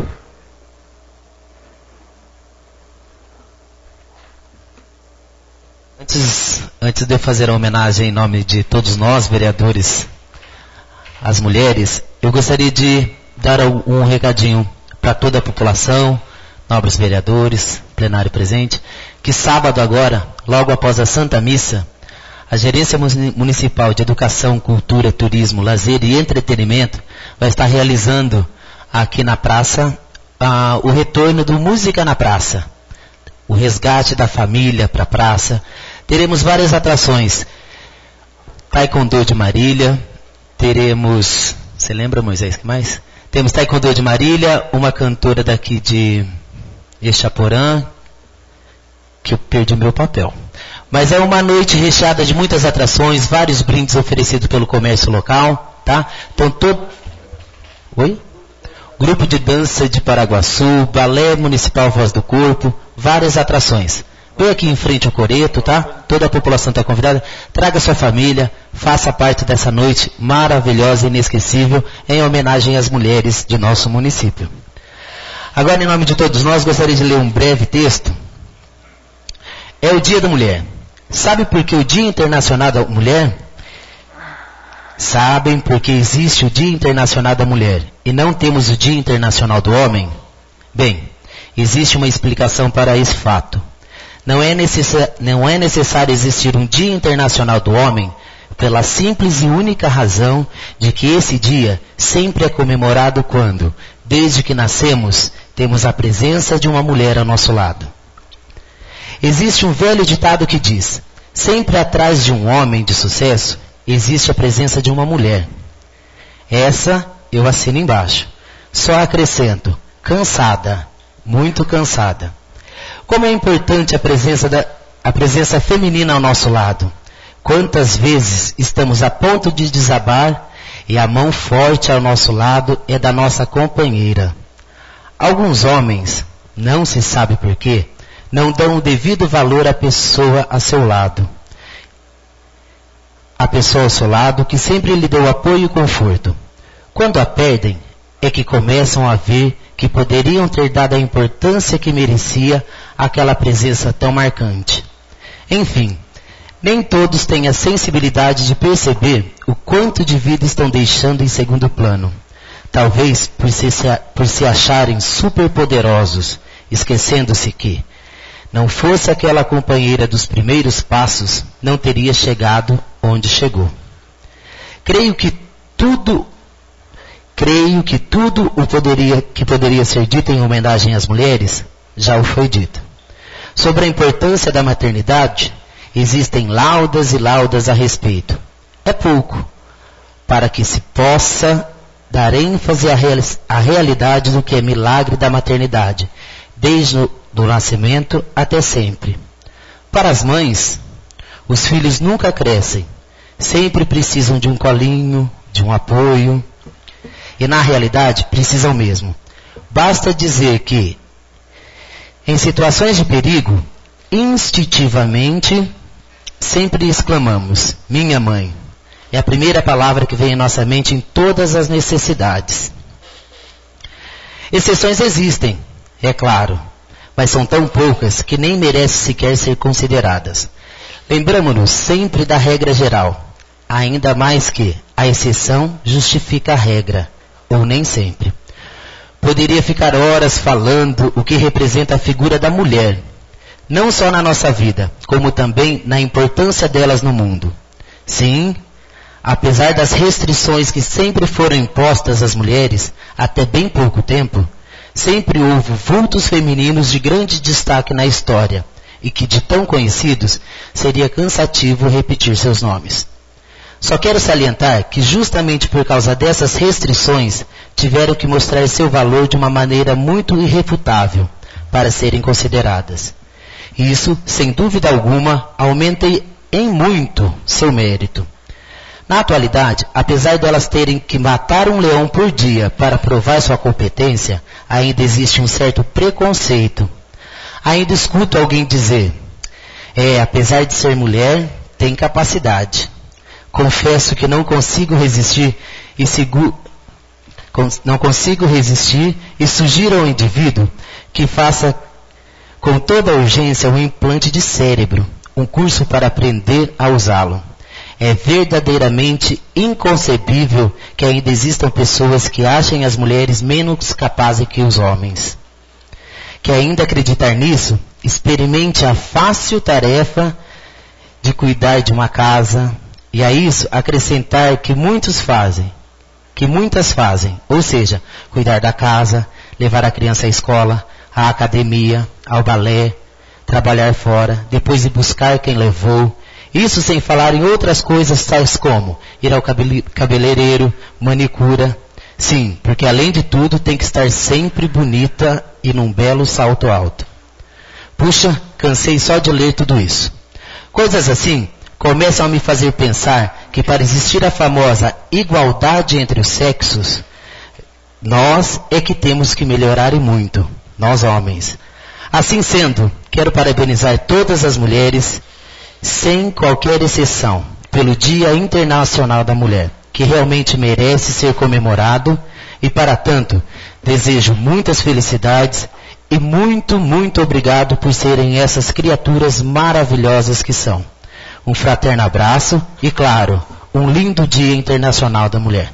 Antes de eu fazer a homenagem em nome de todos nós, vereadores, às mulheres, eu gostaria de dar um recadinho para toda a população, nobres vereadores, plenário presente, que sábado agora, logo após a Santa Missa, a Gerência Municipal de Educação, Cultura, Turismo, Lazer e Entretenimento vai estar realizando aqui na praça o retorno do Música na Praça. O resgate da família para a praça. Teremos várias atrações. Taekwondo de Marília. Teremos... Você lembra, Moisés, que mais? Temos Taekwondo de Marília, uma cantora daqui de Exaporã, que eu perdi o meu papel. Mas é uma noite recheada de muitas atrações, vários brindes oferecidos pelo comércio local, tá? Então Oi? Grupo de dança de Paraguaçu, Balé Municipal Voz do Corpo, várias atrações. Vem aqui em frente ao Coreto, tá? Toda a população está convidada. Traga sua família, faça parte dessa noite maravilhosa e inesquecível em homenagem às mulheres de nosso município. Agora, em nome de todos nós, gostaria de ler um breve texto. É o Dia da Mulher. Sabe por que o Dia Internacional da Mulher? Sabem por que existe o Dia Internacional da Mulher e não temos o Dia Internacional do Homem? Bem, existe uma explicação para esse fato. Não é necessário existir um Dia Internacional do Homem pela simples e única razão de que esse dia sempre é comemorado quando, desde que nascemos, temos a presença de uma mulher ao nosso lado. Existe um velho ditado que diz: sempre atrás de um homem de sucesso existe a presença de uma mulher. Essa eu assino embaixo. Só acrescento: cansada, muito cansada. Como é importante a presença feminina ao nosso lado. Quantas vezes estamos a ponto de desabar e a mão forte ao nosso lado é da nossa companheira. Alguns homens, não se sabe por quê, não dão o devido valor à pessoa a seu lado. A pessoa ao seu lado que sempre lhe deu apoio e conforto. Quando a perdem, é que começam a ver que poderiam ter dado a importância que merecia aquela presença tão marcante. Enfim, nem todos têm a sensibilidade de perceber o quanto de vida estão deixando em segundo plano. Talvez por se acharem superpoderosos, esquecendo-se que, não fosse aquela companheira dos primeiros passos, não teria chegado onde chegou. Creio que tudo que poderia ser dito em homenagem às mulheres, já o foi dito. Sobre a importância da maternidade, existem laudas e laudas a respeito. É pouco, para que se possa dar ênfase à realidade do que é milagre da maternidade, desde o nascimento até sempre. Para as mães, os filhos nunca crescem, sempre precisam de um colinho, de um apoio, e na realidade precisam mesmo. Basta dizer que, em situações de perigo, instintivamente, sempre exclamamos: minha mãe. É a primeira palavra que vem em nossa mente em todas as necessidades. Exceções existem, é claro, mas são tão poucas que nem merecem sequer ser consideradas. Lembramo-nos sempre da regra geral, ainda mais que a exceção justifica a regra, ou nem sempre. Poderia ficar horas falando o que representa a figura da mulher, não só na nossa vida, como também na importância delas no mundo. Sim, apesar das restrições que sempre foram impostas às mulheres, até bem pouco tempo, sempre houve vultos femininos de grande destaque na história, e que de tão conhecidos seria cansativo repetir seus nomes. Só quero salientar que justamente por causa dessas restrições tiveram que mostrar seu valor de uma maneira muito irrefutável para serem consideradas. Isso, sem dúvida alguma, aumenta em muito seu mérito. Na atualidade, apesar delas terem que matar um leão por dia para provar sua competência, ainda existe um certo preconceito. Ainda escuto alguém dizer, apesar de ser mulher, tem capacidade. Confesso que não consigo resistir e sugiro ao indivíduo que faça com toda urgência um implante de cérebro, um curso para aprender a usá-lo. É verdadeiramente inconcebível que ainda existam pessoas que achem as mulheres menos capazes que os homens. Que ainda acreditar nisso, experimente a fácil tarefa de cuidar de uma casa, e a isso acrescentar que muitas fazem, ou seja, cuidar da casa, levar a criança à escola, à academia, ao balé, trabalhar fora, depois ir buscar quem levou. Isso sem falar em outras coisas tais como ir ao cabeleireiro, manicura. Sim, porque além de tudo tem que estar sempre bonita e num belo salto alto. Puxa, cansei só de ler tudo isso. Coisas assim começam a me fazer pensar que para existir a famosa igualdade entre os sexos, nós é que temos que melhorar e muito, nós homens. Assim sendo, quero parabenizar todas as mulheres, sem qualquer exceção, pelo Dia Internacional da Mulher, que realmente merece ser comemorado, e para tanto, desejo muitas felicidades e muito, muito obrigado por serem essas criaturas maravilhosas que são. Um fraterno abraço e, claro, um lindo Dia Internacional da Mulher.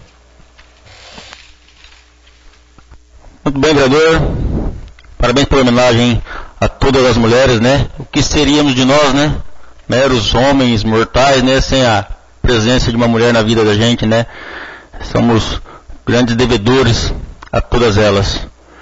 Muito bem, vereador. Parabéns pela homenagem a todas as mulheres, né? O que seríamos de nós, né? Meros homens mortais, né? Sem a presença de uma mulher na vida da gente, né? Somos grandes devedores a todas elas.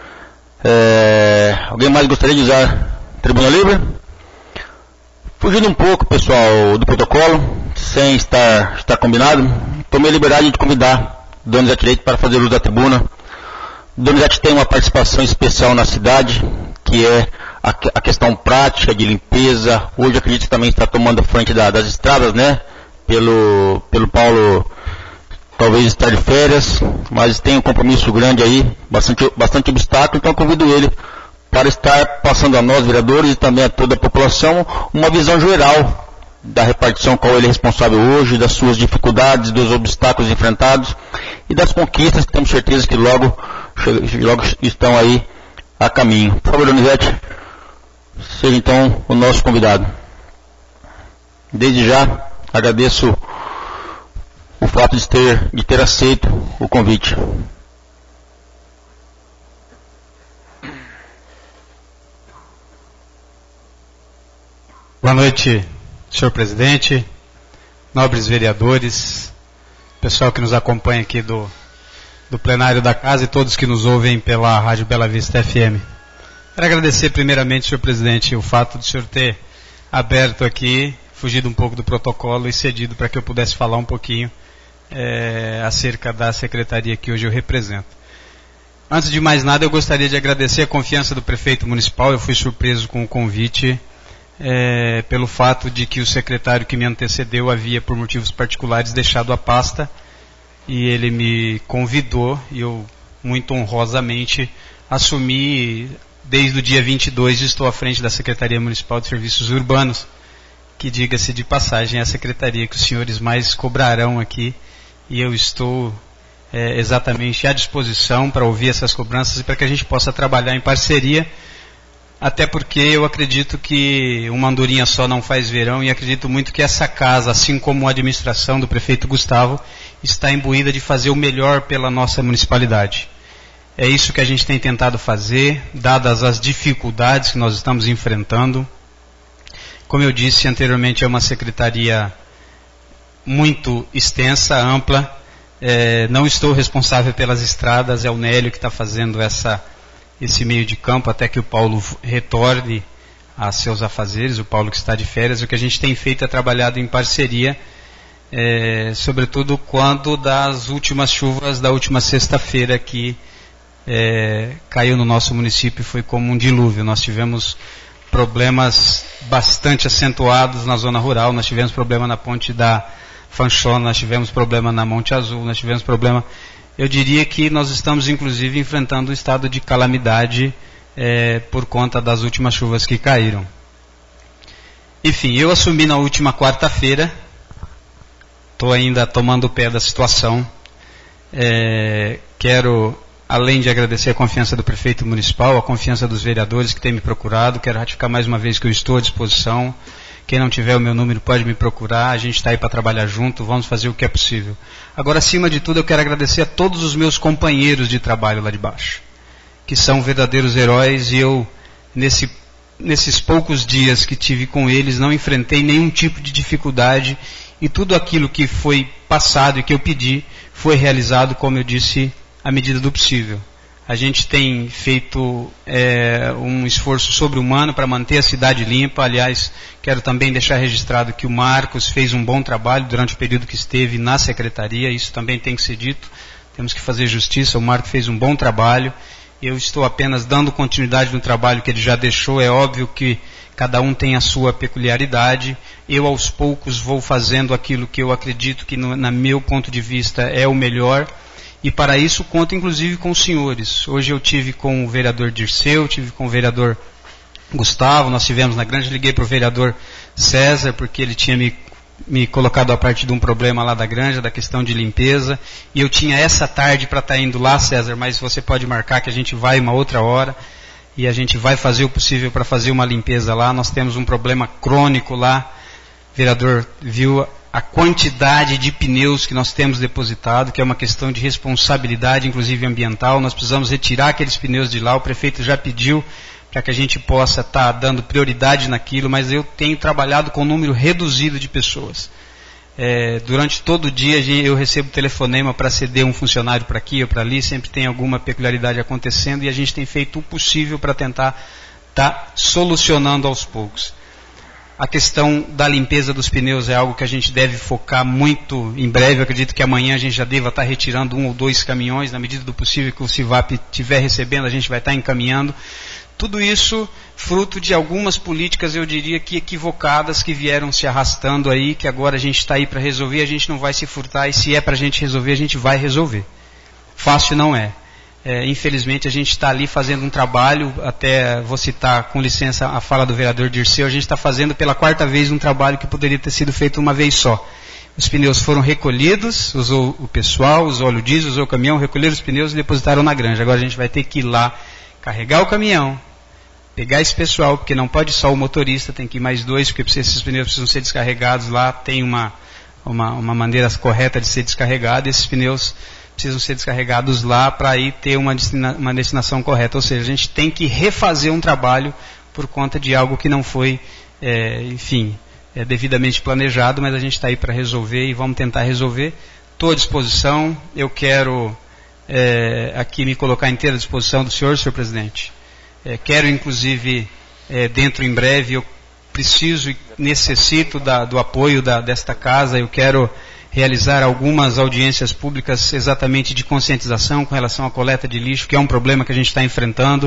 Alguém mais gostaria de usar Tribuna Livre? Fugindo um pouco, pessoal, do protocolo, sem estar combinado, tomei a liberdade de convidar Donizete Leite para fazer uso da tribuna. Donizete tem uma participação especial na cidade, que é a questão prática de limpeza. Hoje acredito que também está tomando frente das estradas, né? Pelo Paulo talvez estar de férias, mas tem um compromisso grande aí, bastante obstáculo, então convido ele para estar passando a nós, vereadores, e também a toda a população, uma visão geral da repartição qual ele é responsável hoje, das suas dificuldades, dos obstáculos enfrentados e das conquistas que temos certeza que logo estão aí a caminho. Por favor, Donizete, seja então o nosso convidado. Desde já agradeço o fato de ter aceito o convite. Boa noite, senhor presidente, nobres vereadores, pessoal que nos acompanha aqui do plenário da casa e todos que nos ouvem pela Rádio Bela Vista FM. Quero agradecer primeiramente, senhor presidente, o fato de o senhor ter aberto aqui, fugido um pouco do protocolo e cedido para que eu pudesse falar um pouquinho acerca da secretaria que hoje eu represento. Antes de mais nada, eu gostaria de agradecer a confiança do prefeito municipal. Eu fui surpreso com o convite, pelo fato de que o secretário que me antecedeu havia, por motivos particulares, deixado a pasta, e ele me convidou, e eu, muito honrosamente, assumi. Desde o dia 22 estou à frente da Secretaria Municipal de Serviços Urbanos, que, diga-se de passagem, é a secretaria que os senhores mais cobrarão aqui, e eu estou exatamente à disposição para ouvir essas cobranças e para que a gente possa trabalhar em parceria até porque eu acredito que uma andorinha só não faz verão, e acredito muito que essa casa, assim como a administração do prefeito Gustavo, está imbuída de fazer o melhor pela nossa municipalidade. É isso que a gente tem tentado fazer, dadas as dificuldades que nós estamos enfrentando. Como eu disse anteriormente, é uma secretaria muito extensa, ampla. Não estou responsável pelas estradas, é o Nélio que está fazendo esse meio de campo até que o Paulo retorne a seus afazeres, o Paulo que está de férias. O que a gente tem feito é trabalhado em parceria, sobretudo quando das últimas chuvas da última sexta-feira que caiu no nosso município, foi como um dilúvio. Nós tivemos problemas bastante acentuados na zona rural, nós tivemos problema na ponte da Fanchona, nós tivemos problema na Monte Azul, nós tivemos problema... Eu diria que nós estamos, inclusive, enfrentando um estado de calamidade por conta das últimas chuvas que caíram. Enfim, eu assumi na última quarta-feira, estou ainda tomando o pé da situação. Quero, além de agradecer a confiança do prefeito municipal, a confiança dos vereadores que têm me procurado, quero ratificar mais uma vez que eu estou à disposição. Quem não tiver o meu número pode me procurar, a gente está aí para trabalhar junto, vamos fazer o que é possível. Agora, acima de tudo, eu quero agradecer a todos os meus companheiros de trabalho lá de baixo, que são verdadeiros heróis, e eu, nesses poucos dias que tive com eles, não enfrentei nenhum tipo de dificuldade, e tudo aquilo que foi passado e que eu pedi foi realizado, como eu disse, à medida do possível. A gente tem feito um esforço sobre-humano para manter a cidade limpa. Aliás, quero também deixar registrado que o Marcos fez um bom trabalho durante o período que esteve na secretaria. Isso também tem que ser dito. Temos que fazer justiça. O Marcos fez um bom trabalho. Eu estou apenas dando continuidade no trabalho que ele já deixou. É óbvio que cada um tem a sua peculiaridade. Eu, aos poucos, vou fazendo aquilo que eu acredito que, no meu ponto de vista, é o melhor. E para isso conto inclusive com os senhores. Hoje eu tive com o vereador Dirceu, tive com o vereador Gustavo, nós tivemos na Granja, liguei para o vereador César, porque ele tinha me colocado a partir de um problema lá da Granja, da questão de limpeza, e eu tinha essa tarde para estar indo lá, César, mas você pode marcar que a gente vai uma outra hora, e a gente vai fazer o possível para fazer uma limpeza lá. Nós temos um problema crônico lá, o vereador viu a quantidade de pneus que nós temos depositado, que é uma questão de responsabilidade, inclusive ambiental. Nós precisamos retirar aqueles pneus de lá. O prefeito já pediu para que a gente possa estar dando prioridade naquilo, mas eu tenho trabalhado com um número reduzido de pessoas. Durante todo o dia eu recebo telefonema para ceder um funcionário para aqui ou para ali, sempre tem alguma peculiaridade acontecendo, e a gente tem feito o possível para tentar estar solucionando aos poucos. A questão da limpeza dos pneus é algo que a gente deve focar muito em breve. Eu acredito que amanhã a gente já deva estar retirando 1 ou 2 caminhões, na medida do possível que o CIVAP estiver recebendo, a gente vai estar encaminhando. Tudo isso fruto de algumas políticas, eu diria que equivocadas, que vieram se arrastando aí, que agora a gente está aí para resolver, a gente não vai se furtar, e se é para a gente resolver, a gente vai resolver. Fácil não é. Infelizmente a gente está ali fazendo um trabalho, até vou citar com licença a fala do vereador Dirceu, a gente está fazendo pela 4ª vez um trabalho que poderia ter sido feito uma vez só. Os pneus foram recolhidos, usou o pessoal, usou óleo diesel, usou o caminhão, recolheram os pneus e depositaram na granja. Agora a gente vai ter que ir lá, carregar o caminhão, pegar esse pessoal, porque não pode só o motorista, tem que ir mais 2, porque esses pneus precisam ser descarregados lá, tem uma maneira correta de ser descarregado, e esses pneus precisam ser descarregados lá para aí ter uma destinação correta. Ou seja, a gente tem que refazer um trabalho por conta de algo que não foi, devidamente planejado, mas a gente está aí para resolver e vamos tentar resolver. Estou à disposição, eu quero aqui me colocar inteira à disposição do senhor presidente. Quero, inclusive, dentro em breve, eu preciso e necessito do apoio desta casa. Eu quero realizar algumas audiências públicas exatamente de conscientização com relação à coleta de lixo, que é um problema que a gente está enfrentando.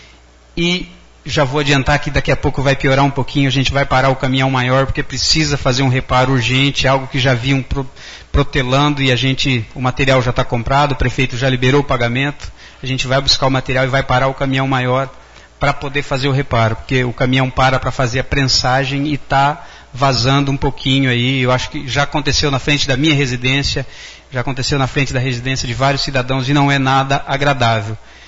E já vou adiantar que daqui a pouco vai piorar um pouquinho, a gente vai parar o caminhão maior, porque precisa fazer um reparo urgente, algo que já vinham protelando, e o material já está comprado, o prefeito já liberou o pagamento, a gente vai buscar o material e vai parar o caminhão maior para poder fazer o reparo, porque o caminhão para fazer a prensagem e está vazando um pouquinho aí. Eu acho que já aconteceu na frente da minha residência, já aconteceu na frente da residência de vários cidadãos, e não é nada agradável.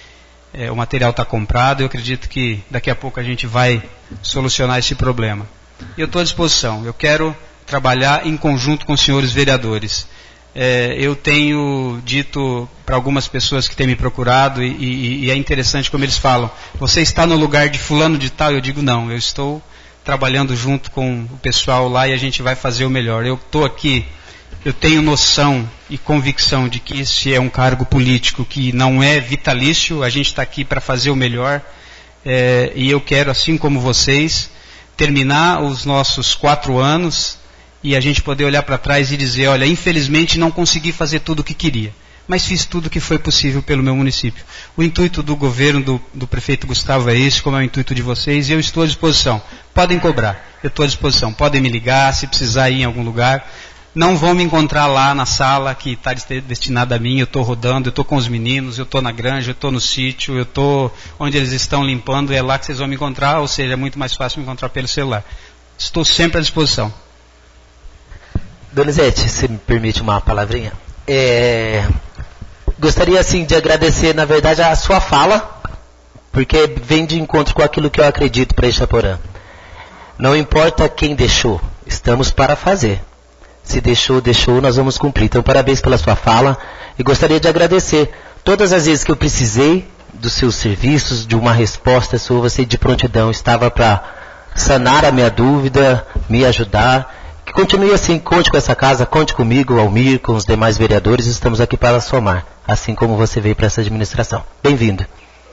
o material está comprado, eu acredito que daqui a pouco a gente vai solucionar esse problema. Eu estou à disposição, eu quero trabalhar em conjunto com os senhores vereadores. Eu tenho dito para algumas pessoas que têm me procurado, e é interessante como eles falam, você está no lugar de fulano de tal? Eu digo, não, eu estou trabalhando junto com o pessoal lá e a gente vai fazer o melhor. Eu estou aqui, eu tenho noção e convicção de que esse é um cargo político que não é vitalício, a gente está aqui para fazer o melhor, e eu quero, assim como vocês, terminar os nossos 4 anos e a gente poder olhar para trás e dizer, olha, infelizmente não consegui fazer tudo o que queria, mas fiz tudo o que foi possível pelo meu município. O intuito do governo do prefeito Gustavo é esse, como é o intuito de vocês, e eu estou à disposição. Podem cobrar, eu estou à disposição, podem me ligar, se precisar ir em algum lugar. Não vão me encontrar lá na sala que está destinada a mim, eu estou rodando, eu estou com os meninos, eu estou na granja, eu estou no sítio, eu estou onde eles estão limpando, é lá que vocês vão me encontrar, ou seja, é muito mais fácil me encontrar pelo celular. Estou sempre à disposição. Donizete, se me permite uma palavrinha. Gostaria, assim, de agradecer, na verdade, a sua fala, porque vem de encontro com aquilo que eu acredito para Ixaporã. Não importa quem deixou, estamos para fazer. Se deixou, nós vamos cumprir. Então, parabéns pela sua fala. E gostaria de agradecer todas as vezes que eu precisei dos seus serviços, de uma resposta sua, você de prontidão estava para sanar a minha dúvida, me ajudar. Que continue assim, conte com essa casa, conte comigo, Almir, com os demais vereadores, estamos aqui para somar, assim como você veio para essa administração. Bem-vindo.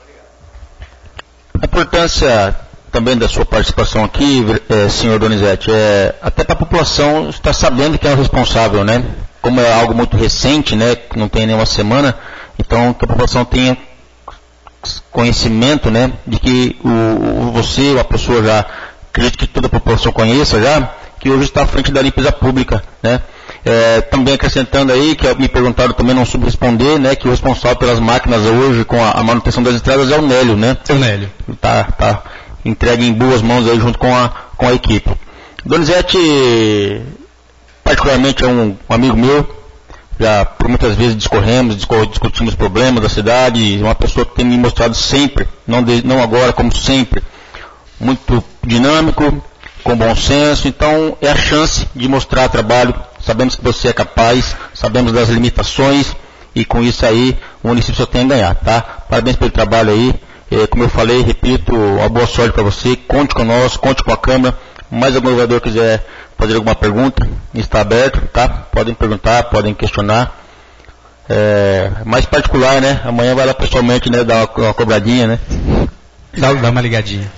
A importância também da sua participação aqui, senhor Donizete, até para a população estar sabendo quem é o responsável, né? Como é algo muito recente, né? Que não tem nenhuma semana, então que a população tenha conhecimento, né? De que você, a pessoa já, acredito que toda a população conheça já, que hoje está à frente da limpeza pública, né? Também acrescentando aí, que me perguntaram também, não soube responder, né? Que o responsável pelas máquinas hoje com a manutenção das estradas é o Nélio, né? É o Nélio. Tá entregue em boas mãos aí junto com a equipe. Donizete, particularmente é um amigo meu, já por muitas vezes discutimos problemas da cidade, uma pessoa que tem me mostrado sempre, não agora, como sempre, muito dinâmico, com bom senso, então é a chance de mostrar trabalho, sabemos que você é capaz, sabemos das limitações, e com isso aí o município só tem a ganhar, tá? Parabéns pelo trabalho aí. Como eu falei, repito, uma boa sorte para você, conte conosco, conte com a Câmara, mais algum vereador quiser fazer alguma pergunta, está aberto, tá? Podem perguntar, podem questionar, mais particular, né? Amanhã vai lá pessoalmente, né? Dar uma cobradinha, né? Dá uma ligadinha.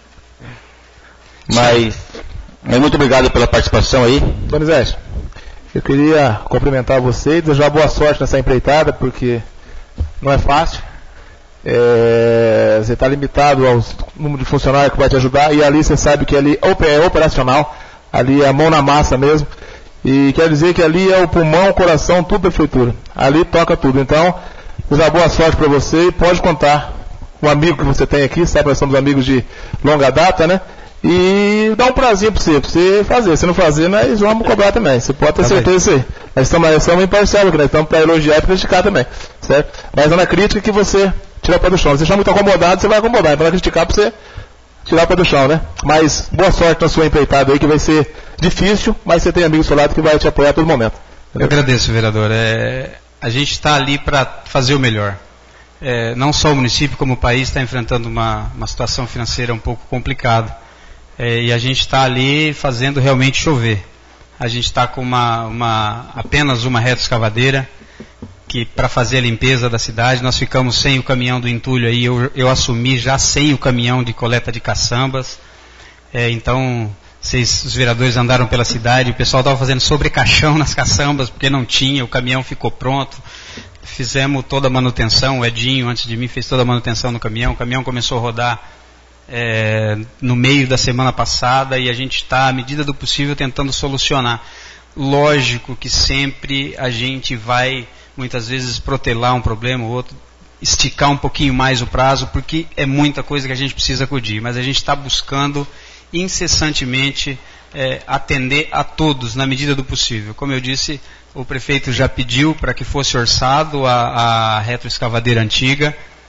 Mas muito obrigado pela participação aí. Donizete, eu queria cumprimentar você e desejar boa sorte nessa empreitada, porque não é fácil. Você está limitado ao número de funcionários que vai te ajudar, e ali você sabe que ali é operacional, ali é a mão na massa mesmo, e quer dizer que ali é o pulmão, o coração, tudo da prefeitura, ali toca tudo. Então, desejar boa sorte para você, e pode contar com o amigo que você tem aqui, sabe, nós somos amigos de longa data, né? E dá um prazer para você fazer. Se não fazer, nós vamos cobrar também. Você pode ter certeza disso aí. Nós somos imparciais aqui, nós estamos para elogiar e criticar também, certo? Mas não é crítica que você tirar o pé do chão. Se você está muito acomodado, você vai acomodar. Então vai criticar para você tirar o pé do chão, né? Mas boa sorte na sua empreitada aí, que vai ser difícil, mas você tem amigo do seu lado que vai te apoiar a todo momento. Entendeu? Eu agradeço, vereador. A gente está ali para fazer o melhor. Não só o município, como o país está enfrentando uma situação financeira um pouco complicada. E a gente está ali fazendo realmente chover. A gente está com apenas uma retroescavadeira, que para fazer a limpeza da cidade, nós ficamos sem o caminhão do entulho aí, eu assumi já sem o caminhão de coleta de caçambas. Então, os vereadores andaram pela cidade, o pessoal estava fazendo sobrecaixão nas caçambas, porque não tinha, o caminhão ficou pronto. Fizemos toda a manutenção, o Edinho, antes de mim, fez toda a manutenção no caminhão, o caminhão começou a rodar no meio da semana passada, e a gente está, à medida do possível, tentando solucionar. Lógico que sempre a gente vai, muitas vezes, protelar um problema ou outro, esticar um pouquinho mais o prazo, porque é muita coisa que a gente precisa acudir, mas a gente está buscando incessantemente atender a todos, na medida do possível. Como eu disse, o prefeito já pediu para que fosse orçado a retroescavadeira antiga.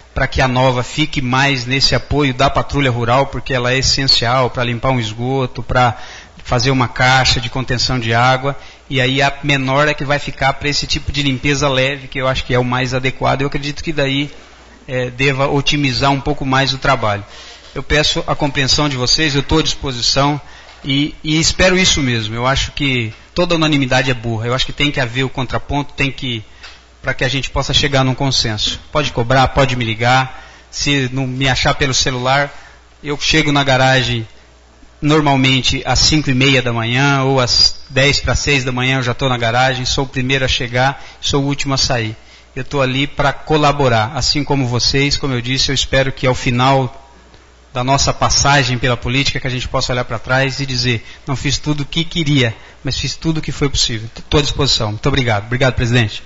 para que a Nova fique mais nesse apoio da patrulha rural, porque ela é essencial para limpar um esgoto, para fazer uma caixa de contenção de água, e aí a menor é que vai ficar para esse tipo de limpeza leve, que eu acho que é o mais adequado. Eu acredito que daí deva otimizar um pouco mais o trabalho. Eu peço a compreensão de vocês, eu estou à disposição e espero isso mesmo. Eu acho que toda unanimidade é burra, eu acho que tem que haver o contraponto, para que a gente possa chegar num consenso. Pode cobrar, pode me ligar, se não me achar pelo celular, eu chego na garagem normalmente às 5:30 da manhã ou às 5:50 da manhã, eu já estou na garagem, sou o primeiro a chegar, sou o último a sair. Eu estou ali para colaborar, assim como vocês, como eu disse, eu espero que ao final da nossa passagem pela política, que a gente possa olhar para trás e dizer, não fiz tudo o que queria, mas fiz tudo o que foi possível. Estou à disposição. Muito obrigado. Obrigado, presidente.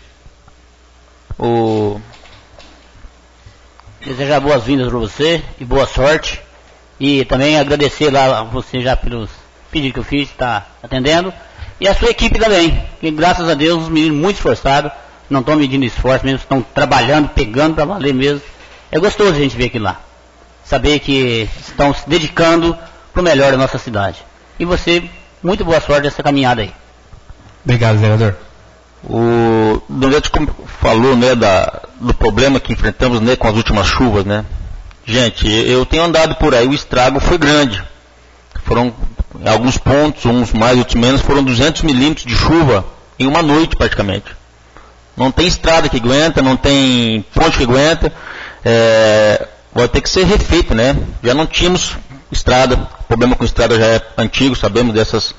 Desejar boas-vindas para você e boa sorte. E também agradecer lá a você já pelos pedidos que eu fiz, está atendendo. E a sua equipe também, que graças a Deus, os meninos muito esforçados, não estão medindo esforço mesmo, estão trabalhando, pegando para valer mesmo. É gostoso a gente ver aquilo lá. Saber que estão se dedicando para o melhor da nossa cidade. E você, muito boa sorte nessa caminhada aí. Obrigado, vereador. O Donete falou, né, do problema que enfrentamos, né, com as últimas chuvas, né. Gente, eu tenho andado por aí, o estrago foi grande. Foram, em alguns pontos, uns mais, outros menos, foram 200 milímetros de chuva em uma noite praticamente. Não tem estrada que aguenta, não tem ponte que aguenta. Vai ter que ser refeito, né? Já não tínhamos estrada, o problema com estrada já é antigo, sabemos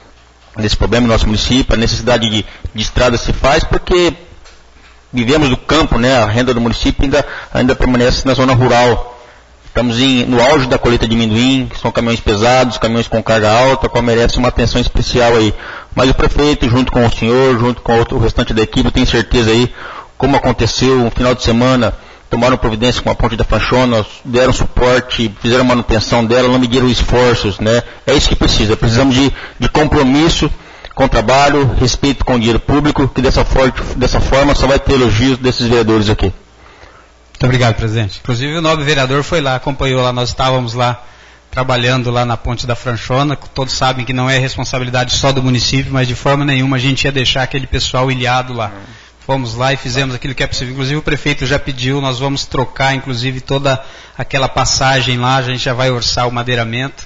desse problema no nosso município. A necessidade de estrada se faz porque vivemos do campo, né? A renda do município ainda permanece na zona rural. Estamos no auge da colheita de amendoim, que são caminhões pesados, caminhões com carga alta, qual merece uma atenção especial aí. Mas o prefeito, junto com o senhor, junto com o restante da equipe, tem certeza aí, como aconteceu no final de semana, tomaram providência com a ponte da Franchona, deram suporte, fizeram manutenção dela, não mediram esforços, né? É isso que precisa. Precisamos de compromisso com o trabalho, respeito com o dinheiro público, que dessa forma só vai ter elogios desses vereadores aqui. Muito obrigado, presidente. Inclusive o nobre vereador foi lá, acompanhou lá, nós estávamos lá trabalhando lá na ponte da Franchona, todos sabem que não é responsabilidade só do município, mas de forma nenhuma a gente ia deixar aquele pessoal ilhado lá. Fomos lá e fizemos aquilo que é possível. Inclusive o prefeito já pediu, nós vamos trocar inclusive toda aquela passagem lá, a gente já vai orçar o madeiramento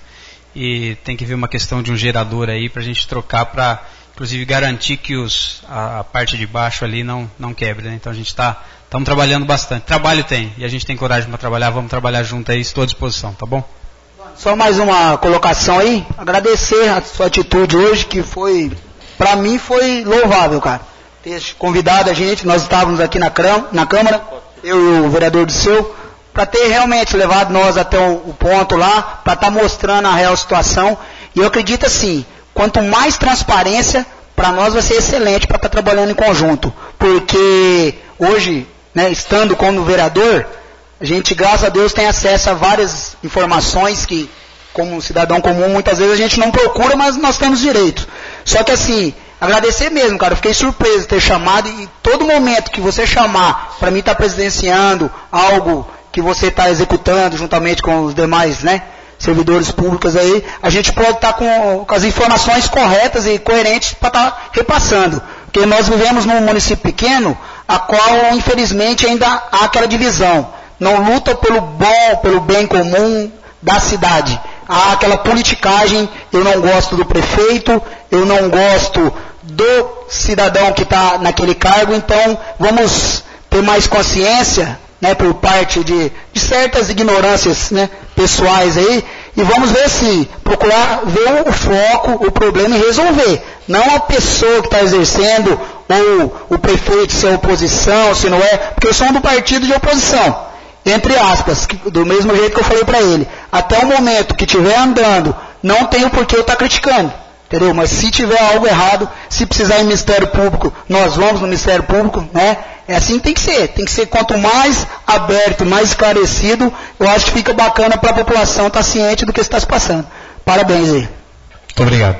e tem que ver uma questão de um gerador aí para a gente trocar para, inclusive, garantir que a parte de baixo ali não quebre, né? Então a gente estamos trabalhando bastante. Trabalho tem, e a gente tem coragem para trabalhar, vamos trabalhar junto aí, estou à disposição, tá bom? Só mais uma colocação aí, agradecer a sua atitude hoje, que foi, para mim, foi louvável, cara. Ter convidado a gente, nós estávamos aqui na Câmara, eu e o vereador do seu, para ter realmente levado nós até o ponto lá, para estar mostrando a real situação. E eu acredito assim, quanto mais transparência, para nós vai ser excelente para estar trabalhando em conjunto. Porque hoje, né, estando como vereador, a gente, graças a Deus, tem acesso a várias informações que, como cidadão comum, muitas vezes a gente não procura, mas nós temos direito. Só que assim, agradecer mesmo, cara, eu fiquei surpreso de ter chamado, e todo momento que você chamar para mim estar presidenciando algo que você está executando juntamente com os demais, né, servidores públicos aí, a gente pode estar com as informações corretas e coerentes para estar repassando. Porque nós vivemos num município pequeno, a qual, infelizmente, ainda há aquela divisão. Não luta pelo bem comum da cidade. Há aquela politicagem, eu não gosto do prefeito, eu não gosto do cidadão que está naquele cargo, então vamos ter mais consciência, né, por parte de certas ignorâncias, né, pessoais aí, e vamos ver se procurar ver o foco, o problema e resolver. Não a pessoa que está exercendo, ou o prefeito, se é oposição, se não é, porque eu sou do partido de oposição, entre aspas, do mesmo jeito que eu falei para ele. Até o momento que estiver andando, não tem o porquê eu estar criticando. Entendeu? Mas se tiver algo errado, se precisar ir no Ministério Público, nós vamos no Ministério Público, né? É assim que tem que ser. Tem que ser quanto mais aberto, mais esclarecido, eu acho que fica bacana para a população estar ciente do que está se passando. Parabéns aí. Muito obrigado.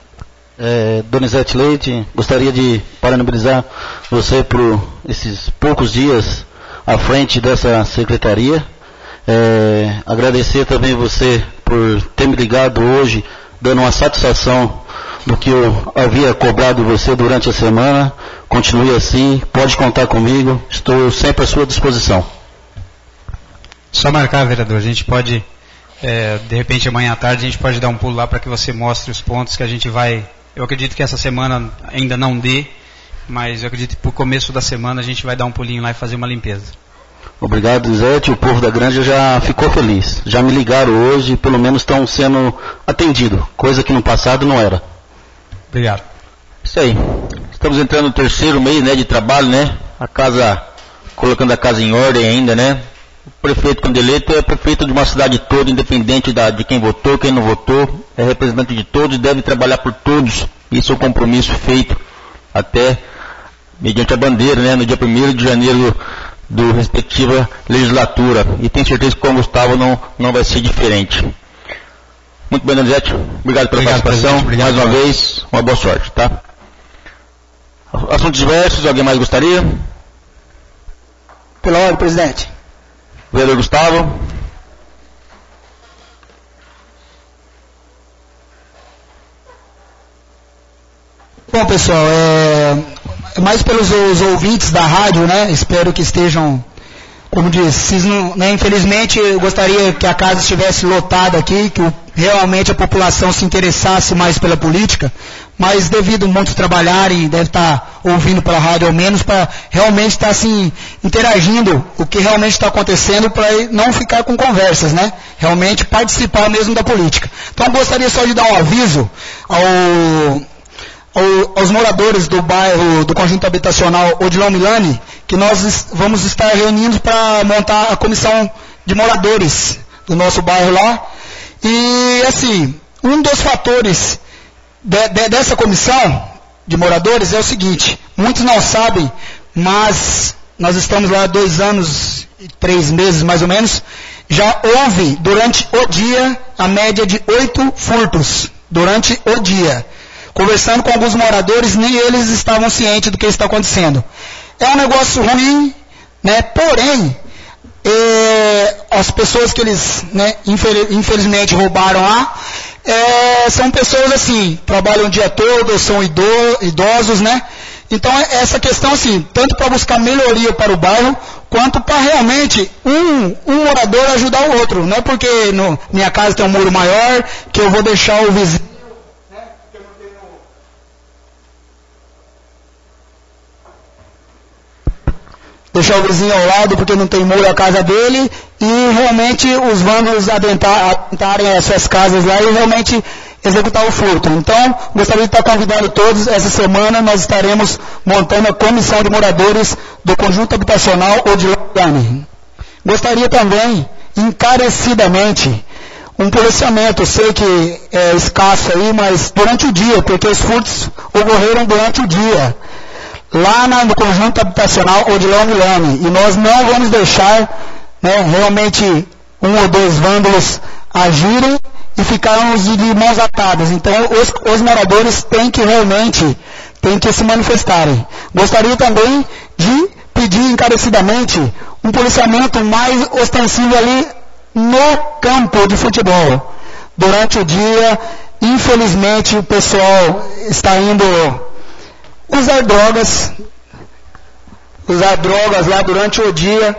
Donizete Leite, gostaria de parabenizar você por esses poucos dias à frente dessa secretaria. Agradecer também você por ter me ligado hoje, dando uma satisfação do que eu havia cobrado você durante a semana. Continue assim, pode contar comigo, estou sempre à sua disposição. Só marcar, vereador, a gente pode, de repente amanhã à tarde, a gente pode dar um pulo lá para que você mostre os pontos que a gente vai. Eu acredito que essa semana ainda não dê, mas eu acredito que para o começo da semana a gente vai dar um pulinho lá e fazer uma limpeza. Obrigado, Zete. O povo da Granja já ficou feliz. Já me ligaram hoje e pelo menos estão sendo atendidos, coisa que no passado não era. Obrigado. Isso aí. Estamos entrando no terceiro mês, né, de trabalho, né? Colocando a casa em ordem ainda, né? O prefeito, quando eleito, é prefeito de uma cidade toda, independente de quem votou, quem não votou. É representante de todos e deve trabalhar por todos. Isso é um compromisso feito até mediante a bandeira, né? No dia 1º de janeiro do respectiva legislatura. E tenho certeza que com o Gustavo não vai ser diferente. Muito bem, Donizete. Obrigado pela participação. Mais uma vez, uma boa sorte, tá? Assuntos diversos, alguém mais gostaria? Pela ordem, presidente. Vereador Gustavo. Bom, pessoal, mais pelos ouvintes da rádio, né? Espero que estejam, como disse, né, infelizmente eu gostaria que a casa estivesse lotada aqui, que realmente a população se interessasse mais pela política, mas devido a muitos trabalharem, deve estar ouvindo pela rádio ao menos, para realmente estar assim, interagindo o que realmente está acontecendo, para não ficar com conversas, né? Realmente participar mesmo da política. Então eu gostaria só de dar um aviso aos moradores do bairro do conjunto habitacional Odilon Milani, que nós vamos estar reunindo para montar a comissão de moradores do nosso bairro lá. E assim, um dos fatores dessa comissão de moradores é o seguinte: muitos não sabem, mas nós estamos lá há 2 anos e 3 meses mais ou menos. Já houve durante o dia a média de 8 furtos durante o dia. Conversando com alguns moradores, nem eles estavam cientes do que está acontecendo. É um negócio ruim, né? Porém, as pessoas que eles, né, infelizmente roubaram lá, são pessoas assim, trabalham o dia todo, são idosos, né? Então essa questão assim, tanto para buscar melhoria para o bairro, quanto para realmente um morador ajudar o outro. Não é porque minha casa tem um muro maior, que eu vou deixar o vizinho. Deixar o vizinho ao lado porque não tem muro a casa dele, e realmente os vândalos adentrarem as suas casas lá e realmente executar o furto. Então, gostaria de estar convidando todos. Essa semana nós estaremos montando a comissão de moradores do conjunto habitacional Odilon Milani. Gostaria também, encarecidamente, um policiamento. Eu sei que é escasso aí, mas durante o dia, porque os furtos ocorreram durante o dia, lá no conjunto habitacional Odilon Milani, e nós não vamos deixar, né, realmente 1 ou 2 vândalos agirem e ficarmos de mãos atadas. Então os moradores têm que se manifestarem. Gostaria também de pedir encarecidamente um policiamento mais ostensivo ali no campo de futebol. Durante o dia, infelizmente, o pessoal está indo usar drogas lá durante o dia.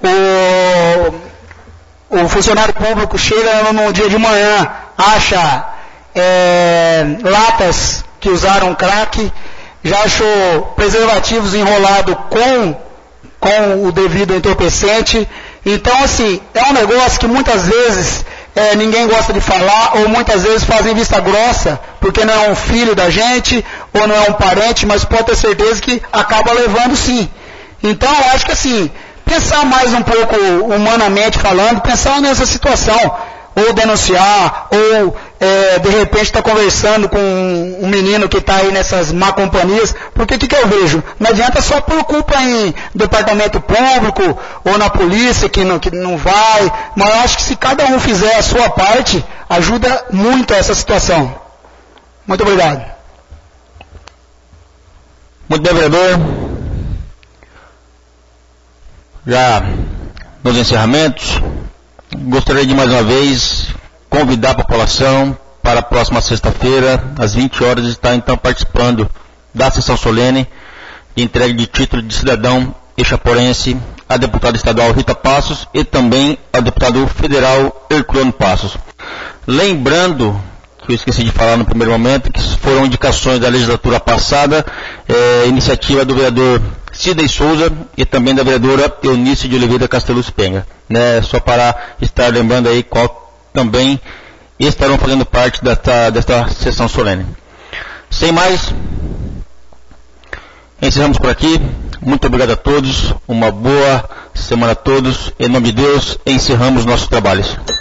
O funcionário público chega no dia de manhã, acha latas que usaram crack, já achou preservativos enrolados com o devido entorpecente. Então, assim, é um negócio que muitas vezes ninguém gosta de falar, ou muitas vezes fazem vista grossa, porque não é um filho da gente, ou não é um parente, mas pode ter certeza que acaba levando sim. Então, eu acho que assim, pensar mais um pouco humanamente falando, pensar nessa situação, ou denunciar, ou de repente estar conversando com um menino que está aí nessas má companhias, porque o que eu vejo? Não adianta só por culpa em departamento público, ou na polícia que não vai, mas eu acho que se cada um fizer a sua parte, ajuda muito essa situação. Muito obrigado. Muito bem, vereador. já nos encerramentos, gostaria de mais uma vez convidar a população para a próxima sexta-feira, às 20 horas, estar então participando da sessão solene de entrega de título de cidadão eixaporense a deputada estadual Rita Passos e também ao deputado federal Herculano Passos. Lembrando, que eu esqueci de falar no primeiro momento, que foram indicações da legislatura passada, iniciativa do vereador Sidney Souza e também da vereadora Eunice de Oliveira Castellus Penga. Né, só para estar lembrando aí qual também estarão fazendo parte desta sessão solene. Sem mais, encerramos por aqui. Muito obrigado a todos, uma boa semana a todos. Em nome de Deus, encerramos nossos trabalhos.